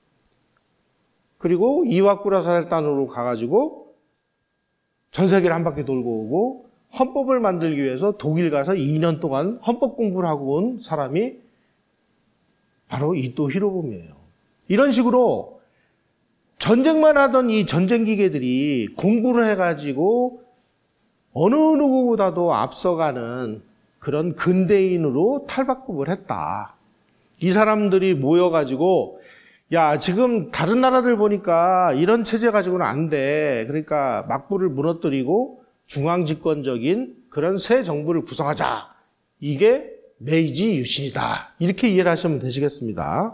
그리고 이와쿠라 사절단으로 가가지고 전 세계를 한 바퀴 돌고 오고 헌법을 만들기 위해서 독일 가서 2년 동안 헌법 공부를 하고 온 사람이 바로 이토 히로부미예요. 이런 식으로 전쟁만 하던 이 전쟁 기계들이 공부를 해가지고 어느 누구보다도 앞서가는 그런 근대인으로 탈바꿈을 했다. 이 사람들이 모여가지고 야, 지금 다른 나라들 보니까 이런 체제 가지고는 안 돼. 그러니까 막부를 무너뜨리고 중앙집권적인 그런 새 정부를 구성하자. 이게 메이지 유신이다. 이렇게 이해를 하시면 되시겠습니다.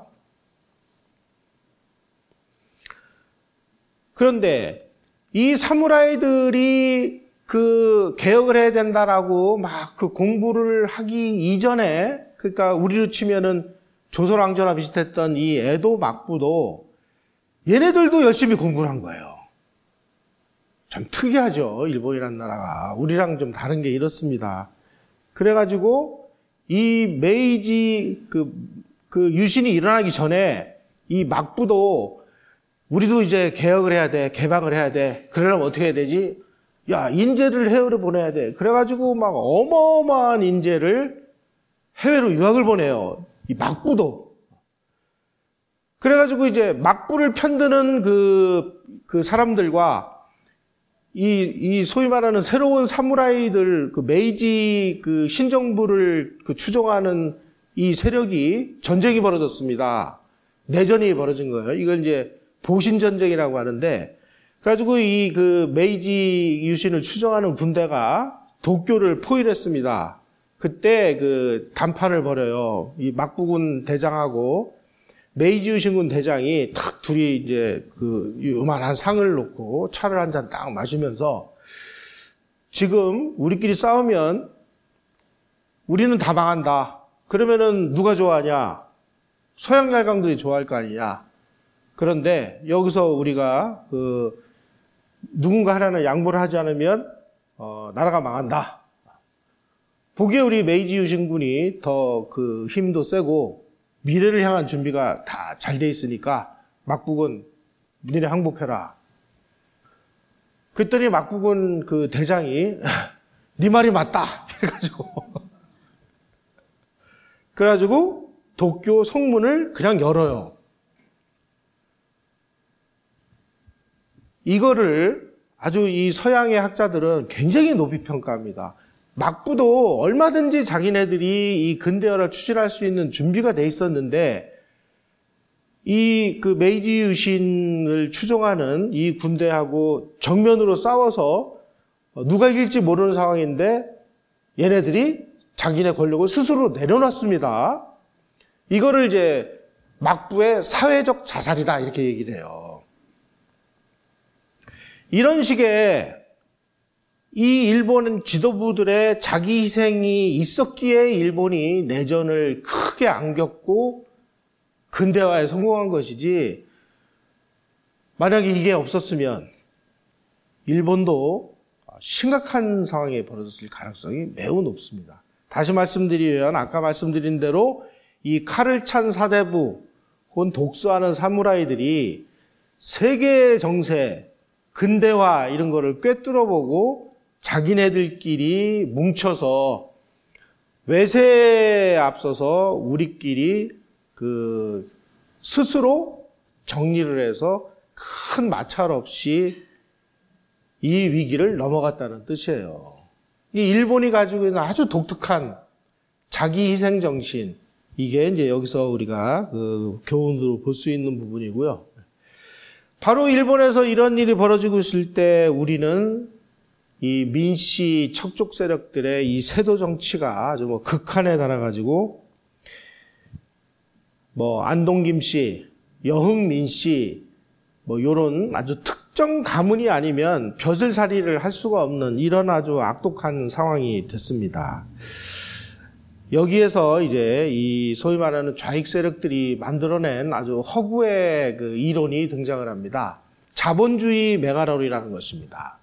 그런데 이 사무라이들이 그 개혁을 해야 된다라고 막 그 공부를 하기 이전에, 그러니까 우리로 치면은 조선왕조나 비슷했던 이 에도 막부도 얘네들도 열심히 공부를 한 거예요. 참 특이하죠. 일본이라는 나라가. 우리랑 좀 다른 게 이렇습니다. 그래가지고 이 메이지 그 유신이 일어나기 전에 이 막부도 우리도 이제 개혁을 해야 돼. 개방을 해야 돼. 그러려면 어떻게 해야 되지? 야, 인재를 해외로 보내야 돼. 그래가지고 막 어마어마한 인재를 해외로 유학을 보내요. 이 막부도. 그래가지고 이제 막부를 편드는 그 사람들과 이 소위 말하는 새로운 사무라이들, 그 메이지 그 신정부를 그 추종하는 이 세력이 전쟁이 벌어졌습니다. 내전이 벌어진 거예요. 이걸 이제 보신전쟁이라고 하는데, 그래가지고 이 그 메이지 유신을 추종하는 군대가 도쿄를 포위했습니다. 그때 그 단판을 벌여요. 이 막부군 대장하고 메이지 유신군 대장이 탁 둘이 이제 그 요만한 상을 놓고 차를 한 잔 딱 마시면서 지금 우리끼리 싸우면 우리는 다 망한다. 그러면은 누가 좋아하냐? 서양 열강들이 좋아할 거 아니냐? 그런데 여기서 우리가 누군가 하나는 양보를 하지 않으면 나라가 망한다. 보기에 우리 메이지 유신군이 더 그 힘도 세고 미래를 향한 준비가 다 잘 돼 있으니까 막부군 니네 항복해라. 그랬더니 막부군 그 대장이 네 말이 맞다. 그래가지고 도쿄 성문을 그냥 열어요. 이거를 아주 이 서양의 학자들은 굉장히 높이 평가합니다. 막부도 얼마든지 자기네들이 이 근대화를 추진할 수 있는 준비가 돼 있었는데 이 그 메이지 유신을 추종하는 이 군대하고 정면으로 싸워서 누가 이길지 모르는 상황인데 얘네들이 자기네 권력을 스스로 내려놨습니다. 이거를 이제 막부의 사회적 자살이다 이렇게 얘기를 해요. 이런 식의 이 일본 지도부들의 자기 희생이 있었기에 일본이 내전을 크게 안겼고 근대화에 성공한 것이지, 만약에 이게 없었으면 일본도 심각한 상황이 벌어졌을 가능성이 매우 높습니다. 다시 말씀드리면 아까 말씀드린 대로 이 칼을 찬 사대부 혹은 독수하는 사무라이들이 세계 정세, 근대화 이런 거를 꿰뚫어보고 자기네들끼리 뭉쳐서 외세에 앞서서 우리끼리 스스로 정리를 해서 큰 마찰 없이 이 위기를 넘어갔다는 뜻이에요. 이 일본이 가지고 있는 아주 독특한 자기 희생 정신, 이게 이제 여기서 우리가 교훈으로 볼 수 있는 부분이고요. 바로 일본에서 이런 일이 벌어지고 있을 때 우리는 이 민씨 척족 세력들의 이 세도 정치가 아주 극한에 달아가지고 안동김 씨, 여흥민 씨, 요런 아주 특정 가문이 아니면 벼슬살이를 할 수가 없는 이런 아주 악독한 상황이 됐습니다. 여기에서 이제 이 소위 말하는 좌익 세력들이 만들어낸 아주 허구의 이론이 등장을 합니다. 자본주의 맹아론이라는 것입니다.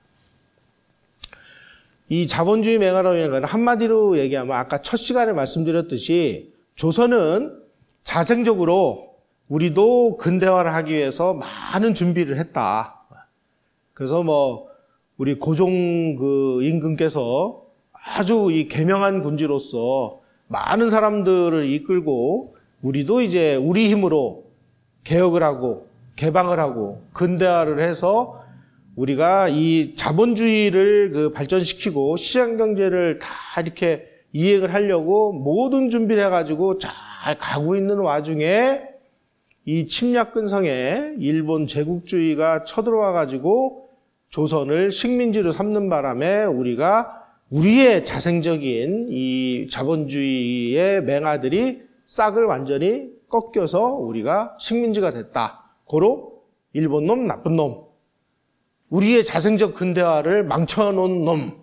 이 자본주의 맹아론이라는 건 한마디로 얘기하면 아까 첫 시간에 말씀드렸듯이 조선은 자생적으로 우리도 근대화를 하기 위해서 많은 준비를 했다. 그래서 우리 고종 임금께서 아주 이 계명한 군주로서 많은 사람들을 이끌고 우리도 이제 우리 힘으로 개혁을 하고 개방을 하고 근대화를 해서 우리가 이 자본주의를 발전시키고 시장경제를 다 이렇게 이행을 하려고 모든 준비를 해가지고 잘 가고 있는 와중에 이 침략근성에 일본 제국주의가 쳐들어와가지고 조선을 식민지로 삼는 바람에 우리가 우리의 자생적인 이 자본주의의 맹아들이 싹을 완전히 꺾여서 우리가 식민지가 됐다. 고로 일본 놈, 나쁜 놈. 우리의 자생적 근대화를 망쳐놓은 놈.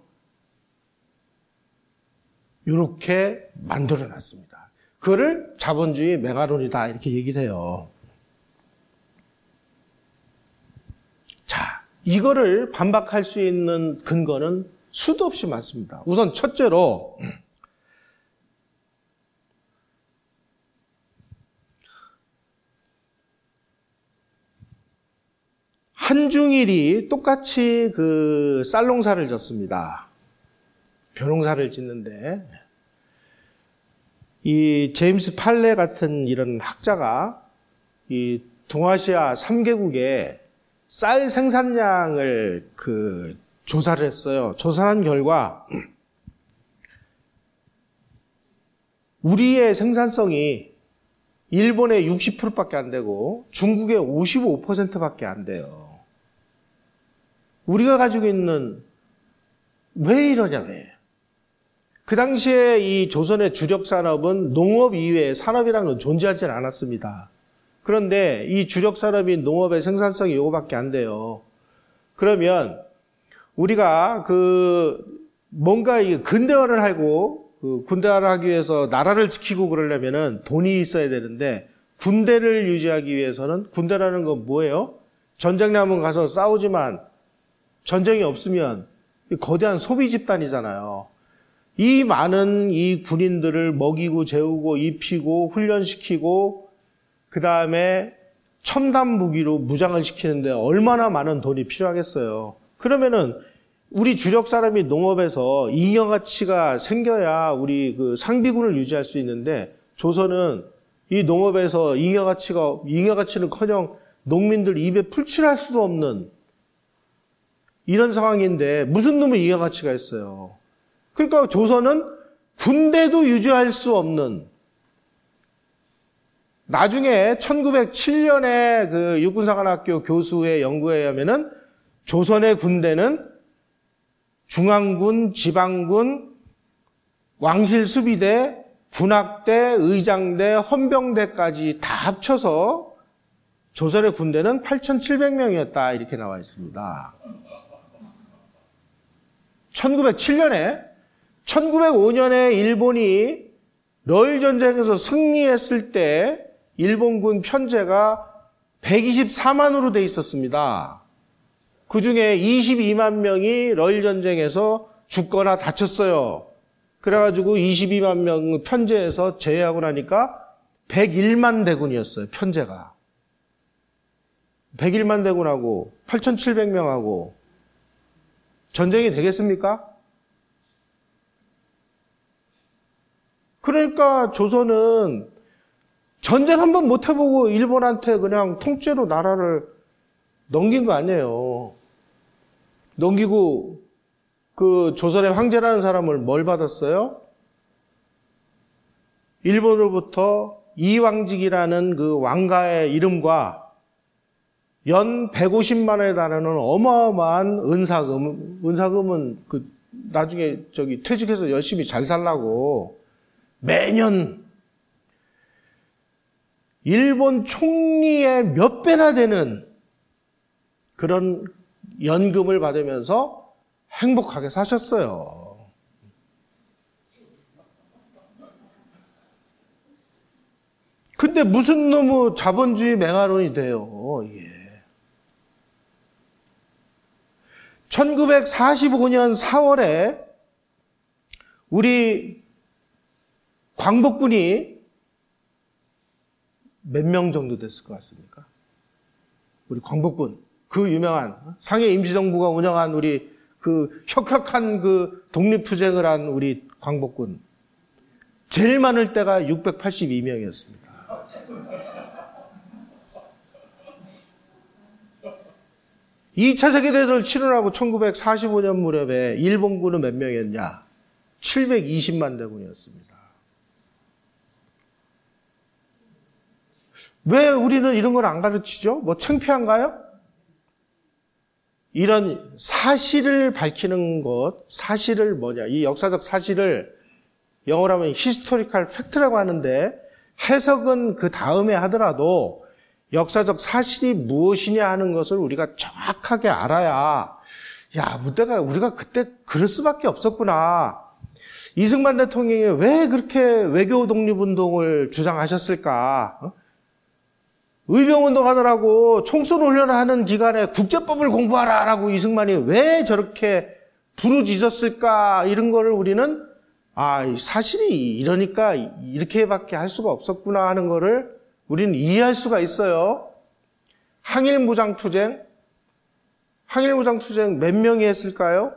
이렇게 만들어놨습니다. 그거를 자본주의 맹아론이다 이렇게 얘기를 해요. 자, 이거를 반박할 수 있는 근거는 수도 없이 많습니다. 우선 첫째로 한중일이 똑같이 쌀농사를 졌습니다. 벼농사를 짓는데 이 제임스 팔레 같은 이런 학자가 이 동아시아 3개국의 쌀 생산량을 조사를 했어요. 조사한 결과 우리의 생산성이 일본의 60%밖에 안 되고 중국의 55%밖에 안 돼요. 우리가 가지고 있는 왜 이러냐 왜? 그 당시에 이 조선의 주력 산업은 농업 이외의 산업이라는 건 존재하지 않았습니다. 그런데 이 주력 산업인 농업의 생산성이 이거밖에 안 돼요. 그러면 우리가 뭔가 근대화를 하고 군대화를 하기 위해서 나라를 지키고 그러려면은 돈이 있어야 되는데 군대를 유지하기 위해서는 군대라는 건 뭐예요? 전쟁 나면 가서 싸우지만 전쟁이 없으면 거대한 소비 집단이잖아요. 이 많은 이 군인들을 먹이고 재우고 입히고 훈련시키고 그 다음에 첨단 무기로 무장을 시키는데 얼마나 많은 돈이 필요하겠어요. 그러면은 우리 주력 사람이 농업에서 잉여 가치가 생겨야 우리 그 상비군을 유지할 수 있는데 조선은 이 농업에서 잉여 가치는커녕 농민들 입에 풀칠할 수도 없는 이런 상황인데 무슨 놈의 잉여 가치가 있어요. 그러니까 조선은 군대도 유지할 수 없는, 나중에 1907년에 그 육군사관학교 교수의 연구에 의하면은 조선의 군대는 중앙군, 지방군, 왕실수비대, 군악대, 의장대, 헌병대까지 다 합쳐서 조선의 군대는 8,700명이었다 이렇게 나와 있습니다. 1905년에 일본이 러일 전쟁에서 승리했을 때 일본군 편제가 124만으로 돼 있었습니다. 그 중에 22만 명이 러일 전쟁에서 죽거나 다쳤어요. 그래가지고 22만 명 편제해서 제외하고 나니까 101만 대군이었어요, 편제가. 101만 대군하고 8,700명하고 전쟁이 되겠습니까? 그러니까 조선은 전쟁 한번 못 해보고 일본한테 그냥 통째로 나라를 넘긴 거 아니에요. 넘기고 그 조선의 황제라는 사람을 뭘 받았어요? 일본으로부터 이왕직이라는 그 왕가의 이름과 연 150만 원에 달하는 어마어마한 은사금은 그 나중에 퇴직해서 열심히 잘 살라고 매년 일본 총리의 몇 배나 되는 그런 연금을 받으면서 행복하게 사셨어요. 근데 무슨 놈의 자본주의 맹아론이 돼요. 예. 1945년 4월에 우리 광복군이 몇 명 정도 됐을 것 같습니까? 우리 광복군, 그 유명한 상해 임시정부가 운영한 우리 그 혁혁한 그 독립투쟁을 한 우리 광복군, 제일 많을 때가 682명이었습니다. 이 2차 세계대전을 치르라고 1945년 무렵에 일본군은 몇 명이었냐? 720만 대군이었습니다. 왜 우리는 이런 걸 안 가르치죠? 뭐 창피한가요? 이런 사실을 밝히는 것, 사실을 뭐냐? 이 역사적 사실을 영어로 하면 히스토리컬 팩트라고 하는데 해석은 그 다음에 하더라도 역사적 사실이 무엇이냐 하는 것을 우리가 정확하게 알아야, 야, 우리가 그때 그럴 수밖에 없었구나. 이승만 대통령이 왜 그렇게 외교 독립운동을 주장하셨을까? 의병운동 하느라고 총선 훈련을 하는 기간에 국제법을 공부하라라고 이승만이 왜 저렇게 부르짖었을까? 이런 거를 우리는 사실이 이러니까 이렇게밖에 할 수가 없었구나 하는 거를 우리는 이해할 수가 있어요. 항일무장투쟁 몇 명이 했을까요?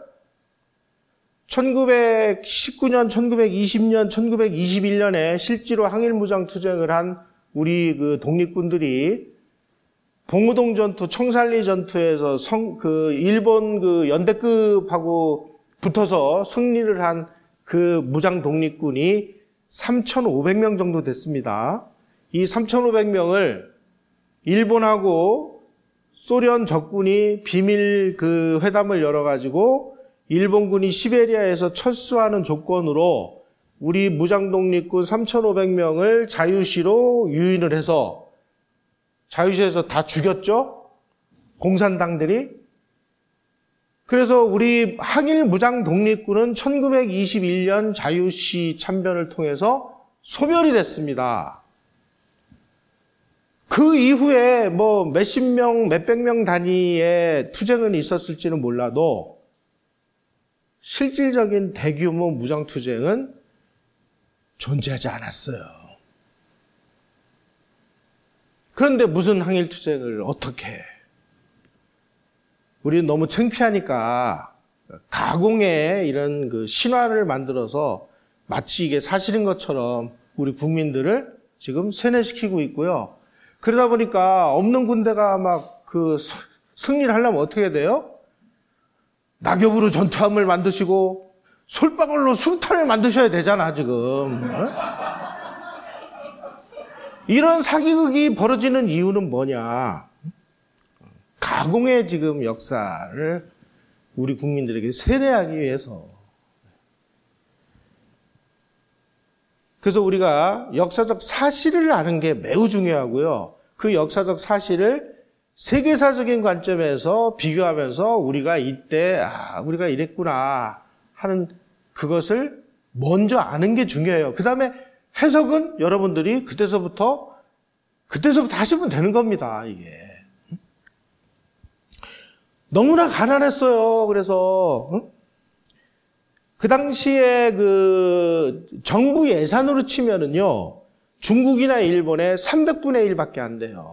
1919년, 1920년, 1921년에 실제로 항일무장투쟁을 한 우리 그 독립군들이 봉우동 전투, 청산리 전투에서 일본 그 연대급하고 붙어서 승리를 한 그 무장 독립군이 3,500명 정도 됐습니다. 이 3,500명을 일본하고 소련 적군이 비밀 그 회담을 열어가지고 일본군이 시베리아에서 철수하는 조건으로 우리 무장 독립군 3,500명을 자유시로 유인을 해서 자유시에서 다 죽였죠? 공산당들이. 그래서 우리 항일 무장 독립군은 1921년 자유시 참변을 통해서 소멸이 됐습니다. 그 이후에 뭐 몇십 명, 몇백 명 단위의 투쟁은 있었을지는 몰라도 실질적인 대규모 무장투쟁은 존재하지 않았어요. 그런데 무슨 항일투쟁을 어떻게 해? 우리는 너무 창피하니까 가공의 이런 그 신화를 만들어서 마치 이게 사실인 것처럼 우리 국민들을 지금 세뇌시키고 있고요. 그러다 보니까 없는 군대가 막 그 승리를 하려면 어떻게 돼요? 낙엽으로 전투함을 만드시고 솔방울로 수탄을 만드셔야 되잖아, 지금. 이런 사기극이 벌어지는 이유는 뭐냐? 가공의 지금 역사를 우리 국민들에게 세뇌하기 위해서. 그래서 우리가 역사적 사실을 아는 게 매우 중요하고요. 그 역사적 사실을 세계사적인 관점에서 비교하면서 우리가 이때 우리가 이랬구나 하는 그것을 먼저 아는 게 중요해요. 그 다음에 해석은 여러분들이 그때서부터 하시면 되는 겁니다. 이게 너무나 가난했어요. 그래서 그 당시에 그 정부 예산으로 치면은요, 중국이나 일본의 300분의 1밖에 안 돼요.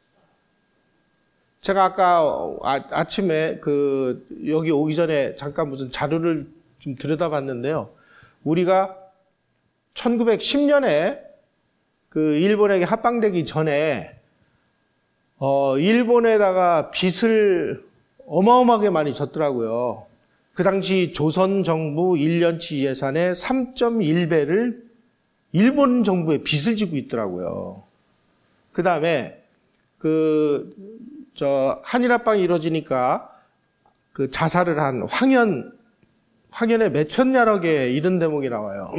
제가 아까 아침에 여기 오기 전에 잠깐 무슨 자료를 좀 들여다봤는데요. 우리가 1910년에 그 일본에게 합방되기 전에 일본에다가 빚을 어마어마하게 많이 졌더라고요. 그 당시 조선 정부 1년치 예산의 3.1배를 일본 정부에 빚을 지고 있더라고요. 그 다음에 한일합방이 이루어지니까 그 자살을 한 황현의 몇천여러 개 이런 대목이 나와요.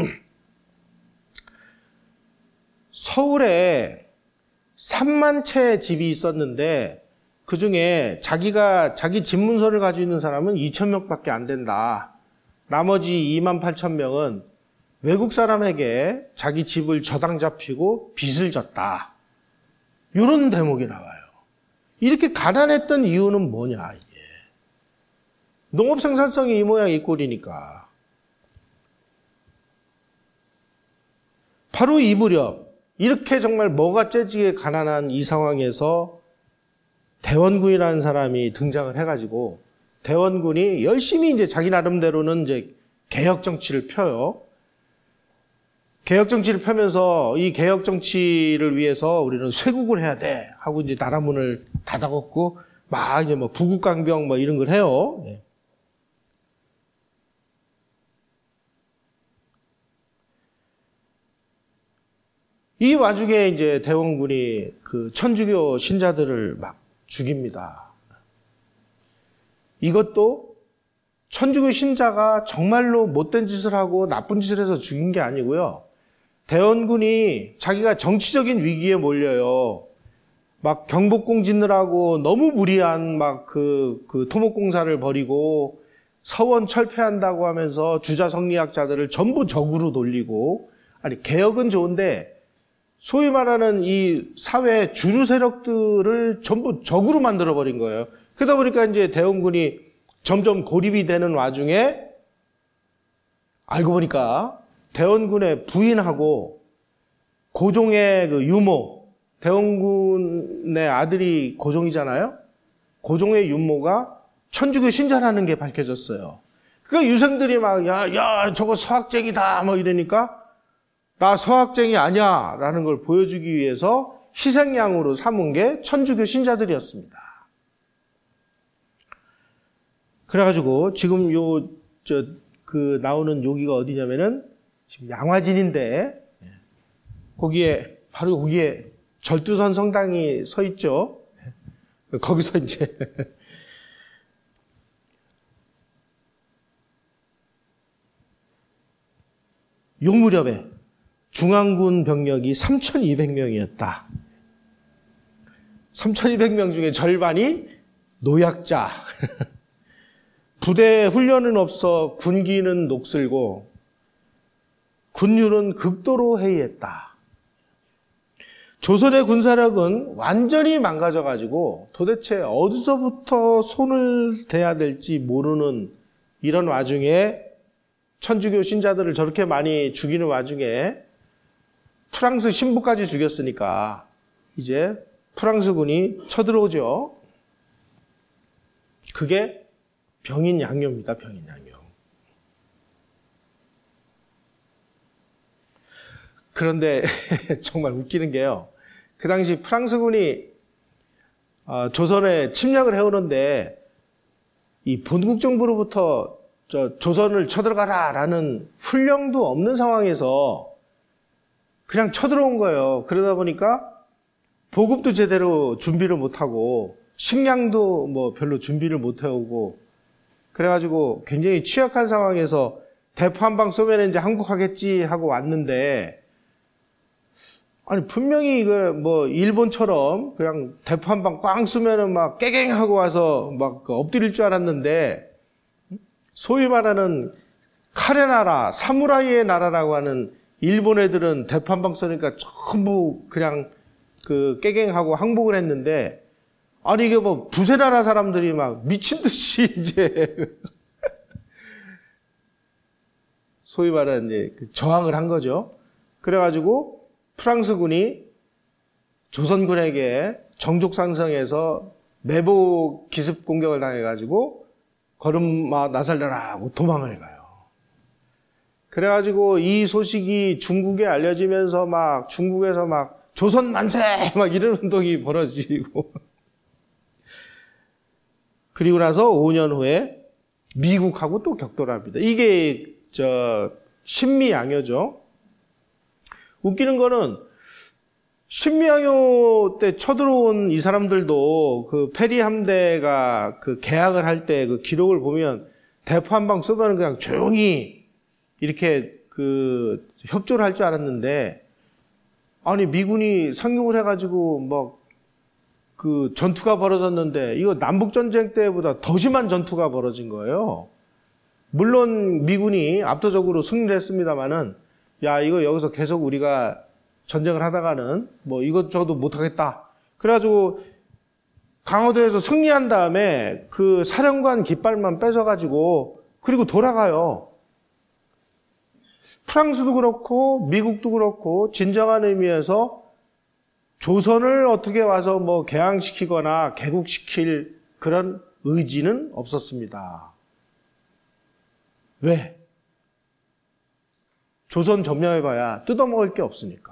서울에 3만 채의 집이 있었는데 그 중에 자기 집 문서를 가지고 있는 사람은 2,000명밖에 안 된다. 나머지 28,000명은 외국 사람에게 자기 집을 저당 잡히고 빚을 졌다. 이런 대목이 나와요. 이렇게 가난했던 이유는 뭐냐, 이게. 농업 생산성이 이 모양 이 꼴이니까. 바로 이 무렵, 이렇게 정말 뭐가 째지게 가난한 이 상황에서 대원군이라는 사람이 등장을 해가지고, 대원군이 열심히 이제 자기 나름대로는 이제 개혁 정치를 펴요. 개혁 정치를 펴면서 이 개혁 정치를 위해서 우리는 쇄국을 해야 돼 하고 이제 나라 문을 닫아갖고 막 이제 뭐 부국강병 뭐 이런 걸 해요. 네. 이 와중에 이제 대원군이 그 천주교 신자들을 막 죽입니다. 이것도 천주교 신자가 정말로 못된 짓을 하고 나쁜 짓을 해서 죽인 게 아니고요. 대원군이 자기가 정치적인 위기에 몰려요. 막 경복궁 짓느라고 너무 무리한 막 그 토목공사를 벌이고 서원 철폐한다고 하면서 주자성리학자들을 전부 적으로 돌리고, 아니 개혁은 좋은데 소위 말하는 이 사회 주류 세력들을 전부 적으로 만들어버린 거예요. 그러다 보니까 이제 대원군이 점점 고립이 되는 와중에 알고 보니까 대원군의 부인하고 고종의 그 유모, 대원군의 아들이 고종이잖아요. 고종의 윤모가 천주교 신자라는 게 밝혀졌어요. 그러니까 유생들이 막 야 저거 서학쟁이다 뭐 이러니까 나 서학쟁이 아니야 라는 걸 보여주기 위해서 희생양으로 삼은 게 천주교 신자들이었습니다. 그래가지고 지금 나오는 여기가 어디냐면은 지금 양화진인데 바로 거기에 절두선 성당이 서 있죠. 거기서 이제 요 무렵에 중앙군 병력이 3,200명이었다. 3,200명 중에 절반이 노약자. 부대 훈련은 없어 군기는 녹슬고 군율은 극도로 해이했다. 조선의 군사력은 완전히 망가져가지고 도대체 어디서부터 손을 대야 될지 모르는 이런 와중에 천주교 신자들을 저렇게 많이 죽이는 와중에 프랑스 신부까지 죽였으니까 이제 프랑스군이 쳐들어오죠. 그게 병인 양요입니다. 병인 양요. 그런데 정말 웃기는 게요. 그 당시 프랑스군이 조선에 침략을 해오는데 이 본국 정부로부터 조선을 쳐들어가라라는 훈령도 없는 상황에서 그냥 쳐들어온 거예요. 그러다 보니까 보급도 제대로 준비를 못하고 식량도 뭐 별로 준비를 못 해오고 그래가지고 굉장히 취약한 상황에서 대포 한 방 쏘면 이제 한국 하겠지 하고 왔는데 아니 분명히 이거 뭐 일본처럼 그냥 대포 한 방 꽝 쏘면은 막 깨갱 하고 와서 막 엎드릴 줄 알았는데 소위 말하는 칼의 나라, 사무라이의 나라라고 하는 일본 애들은 대포 한 방 쏘니까 전부 그냥 그 깨갱하고 항복을 했는데 아니 이게 뭐 부세나라 사람들이 막 미친 듯이 이제 소위 말하는 이제 저항을 한 거죠. 그래가지고 프랑스군이 조선군에게 정족상성에서 매복 기습 공격을 당해가지고 걸음마 나살려라 하고 도망을 가요. 그래가지고 이 소식이 중국에 알려지면서 막 중국에서 막 조선 만세 막 이런 운동이 벌어지고 그리고 나서 5년 후에 미국하고 또 격돌을 합니다. 이게 신미양요죠. 웃기는 거는 신미양요 때 쳐들어온 이 사람들도 그 페리 함대가 그 개항을 할 때 그 기록을 보면 대포 한 방 쏘면 그냥 조용히 이렇게 그 협조를 할 줄 알았는데 아니 미군이 상륙을 해가지고 뭐 그 전투가 벌어졌는데 이거 남북전쟁 때보다 더 심한 전투가 벌어진 거예요. 물론 미군이 압도적으로 승리를 했습니다마는 야 이거 여기서 계속 우리가 전쟁을 하다가는 뭐 이것저것 못하겠다. 그래가지고 강화도에서 승리한 다음에 그 사령관 깃발만 뺏어가지고 그리고 돌아가요. 프랑스도 그렇고 미국도 그렇고 진정한 의미에서 조선을 어떻게 와서 뭐 개항시키거나 개국시킬 그런 의지는 없었습니다. 왜? 조선 점령해봐야 뜯어먹을 게 없으니까.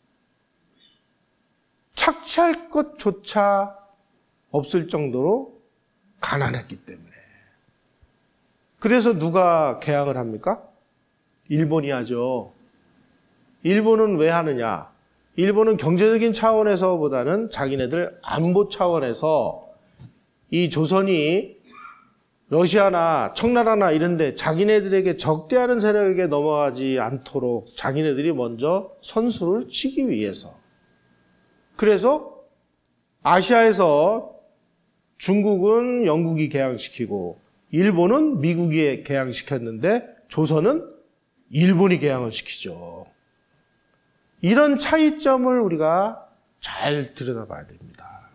착취할 것조차 없을 정도로 가난했기 때문에. 그래서 누가 개항을 합니까? 일본이 하죠. 일본은 왜 하느냐? 일본은 경제적인 차원에서보다는 자기네들 안보 차원에서 이 조선이 러시아나 청나라나 이런데 자기네들에게 적대하는 세력에게 넘어가지 않도록 자기네들이 먼저 선수를 치기 위해서. 그래서 아시아에서 중국은 영국이 개항시키고 일본은 미국이 개항시켰는데 조선은 일본이 개항을 시키죠. 이런 차이점을 우리가 잘 들여다봐야 됩니다.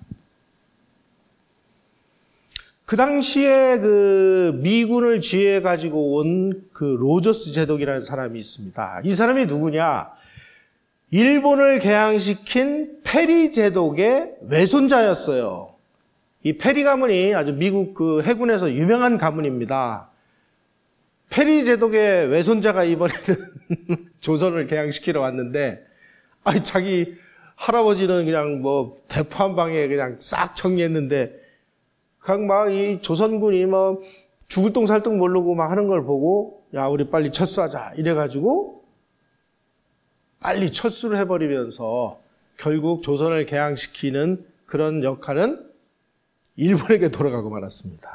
그 당시에 그 미군을 지휘해 가지고 온 그 로저스 제독이라는 사람이 있습니다. 이 사람이 누구냐? 일본을 개항시킨 페리 제독의 외손자였어요. 이 페리 가문이 아주 미국 그 해군에서 유명한 가문입니다. 페리 제독의 외손자가 이번에는 조선을 개항시키러 왔는데, 아니, 자기 할아버지는 그냥 뭐 대포 한 방에 그냥 싹 정리했는데, 그냥 막 이 조선군이 뭐 죽을 똥 살 똥 모르고 막 하는 걸 보고, 야, 우리 빨리 철수하자. 이래가지고, 빨리 철수를 해버리면서 결국 조선을 개항시키는 그런 역할은 일본에게 돌아가고 말았습니다.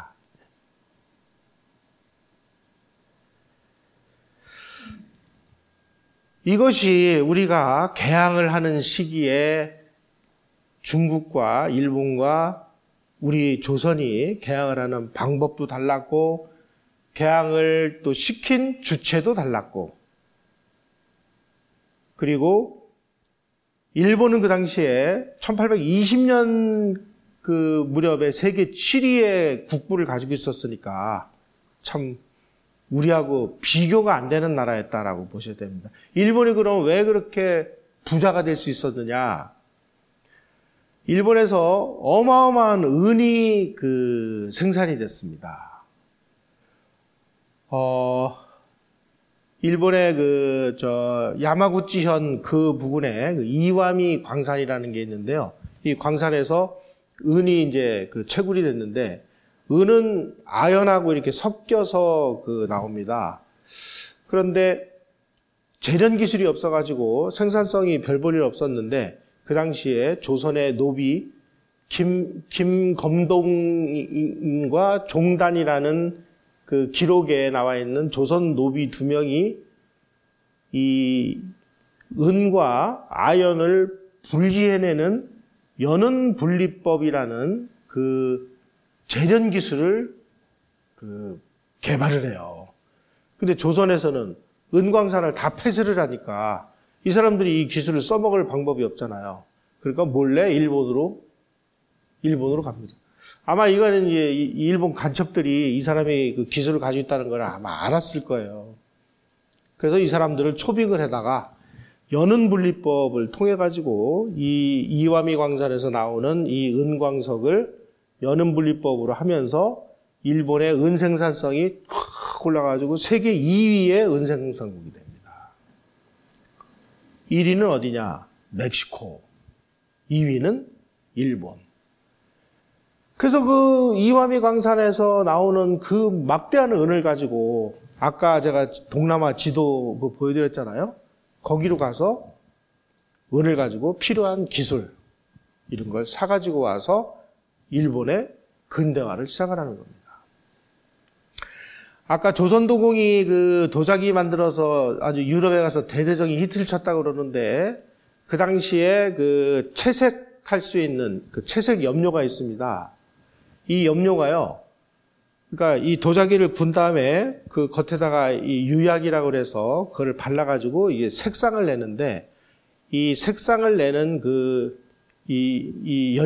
이것이 우리가 개항을 하는 시기에 중국과 일본과 우리 조선이 개항을 하는 방법도 달랐고 개항을 또 시킨 주체도 달랐고 그리고 일본은 그 당시에 1820년 그 무렵에 세계 7위의 국부를 가지고 있었으니까 참 우리하고 비교가 안 되는 나라였다라고 보셔야 됩니다. 일본이 그럼 왜 그렇게 부자가 될 수 있었느냐? 일본에서 어마어마한 은이 그 생산이 됐습니다. 일본의 야마구치현 그 부근에 이와미 광산이라는 게 있는데요. 이 광산에서 은이 이제 채굴이 됐는데, 은은 아연하고 이렇게 섞여서 나옵니다. 그런데 제련 기술이 없어가지고 생산성이 별 볼 일 없었는데, 그 당시에 조선의 노비 김검동과 종단이라는 그 기록에 나와 있는 조선 노비 2명이 이 은과 아연을 분리해내는 연은 분리법이라는 그 제련 기술을 개발을 해요. 근데 조선에서는 은광산을 다 폐쇄를 하니까 이 사람들이 이 기술을 써먹을 방법이 없잖아요. 그러니까 몰래 일본으로 갑니다. 아마 이거는 이제 일본 간첩들이 이 사람이 그 기술을 가지고 있다는 걸 아마 알았을 거예요. 그래서 이 사람들을 초빙을 해다가 연은분리법을 통해 가지고 이 이와미 광산에서 나오는 이 은광석을 연은분리법으로 하면서 일본의 은생산성이 확 올라가지고 세계 2위의 은생산국이 됩니다. 1위는 어디냐? 멕시코. 2위는 일본. 그래서 그 이와미 광산에서 나오는 그 막대한 은을 가지고 아까 제가 동남아 지도 보여드렸잖아요. 거기로 가서 은을 가지고 필요한 기술 이런 걸 사가지고 와서 일본의 근대화를 시작을 하는 겁니다. 아까 조선도공이 그 도자기 만들어서 아주 유럽에 가서 대대적인 히트를 쳤다고 그러는데 그 당시에 그 채색할 수 있는 그 채색 염료가 있습니다. 이 염료가요. 그러니까 이 도자기를 군 다음에 그 겉에다가 이 유약이라고 그래서 그걸 발라가지고 이게 색상을 내는데 이 색상을 내는 이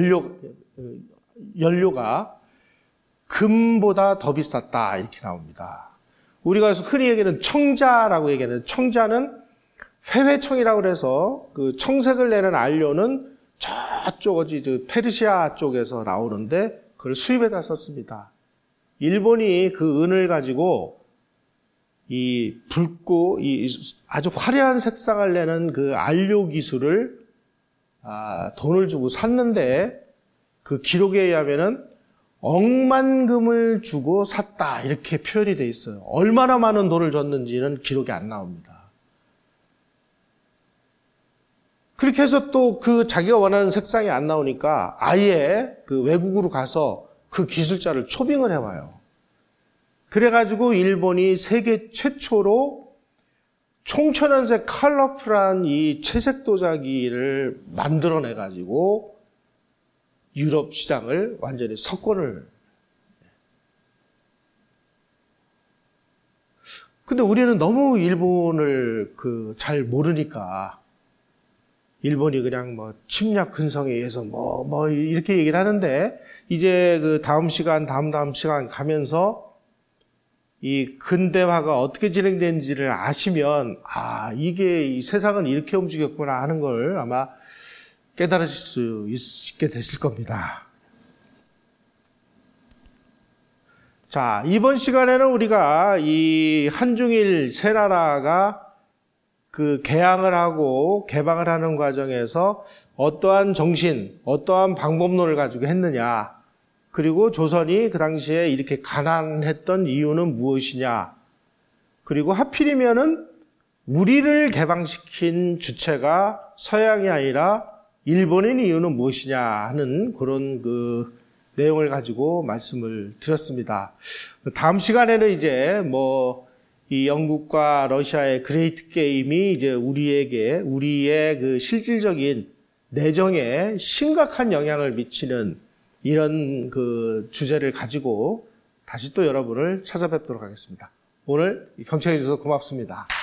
연료가 금보다 더 비쌌다 이렇게 나옵니다. 우리가 흔히 얘기하는 청자라고 얘기하는데 청자는 회회청이라고 그래서 그 청색을 내는 안료는 저쪽 페르시아 쪽에서 나오는데 그걸 수입에다 썼습니다. 일본이 그 은을 가지고 이 붉고 이 아주 화려한 색상을 내는 그 안료 기술을 돈을 주고 샀는데 그 기록에 의하면은 억만금을 주고 샀다 이렇게 표현이 돼 있어요. 얼마나 많은 돈을 줬는지는 기록이 안 나옵니다. 그렇게 해서 또 그 자기가 원하는 색상이 안 나오니까 아예 그 외국으로 가서 그 기술자를 초빙을 해와요. 그래가지고 일본이 세계 최초로 총천연색 컬러풀한 이 채색 도자기를 만들어내가지고 유럽 시장을 완전히 석권을. 근데 우리는 너무 일본을 잘 모르니까 일본이 그냥 침략 근성에 의해서 이렇게 얘기를 하는데 이제 그 다음 시간 가면서 이 근대화가 어떻게 진행되는지를 아시면 이게 이 세상은 이렇게 움직였구나 하는 걸 아마 깨달으실 수 있게 되실 겁니다. 자, 이번 시간에는 우리가 이 한중일 세 나라가 그 개항을 하고 개방을 하는 과정에서 어떠한 정신, 어떠한 방법론을 가지고 했느냐, 그리고 조선이 그 당시에 이렇게 가난했던 이유는 무엇이냐, 그리고 하필이면은 우리를 개방시킨 주체가 서양이 아니라 일본인 이유는 무엇이냐 하는 그런 그 내용을 가지고 말씀을 드렸습니다. 다음 시간에는 이제 이 영국과 러시아의 그레이트 게임이 이제 우리의 그 실질적인 내정에 심각한 영향을 미치는 이런 그 주제를 가지고 다시 또 여러분을 찾아뵙도록 하겠습니다. 오늘 경청해 주셔서 고맙습니다.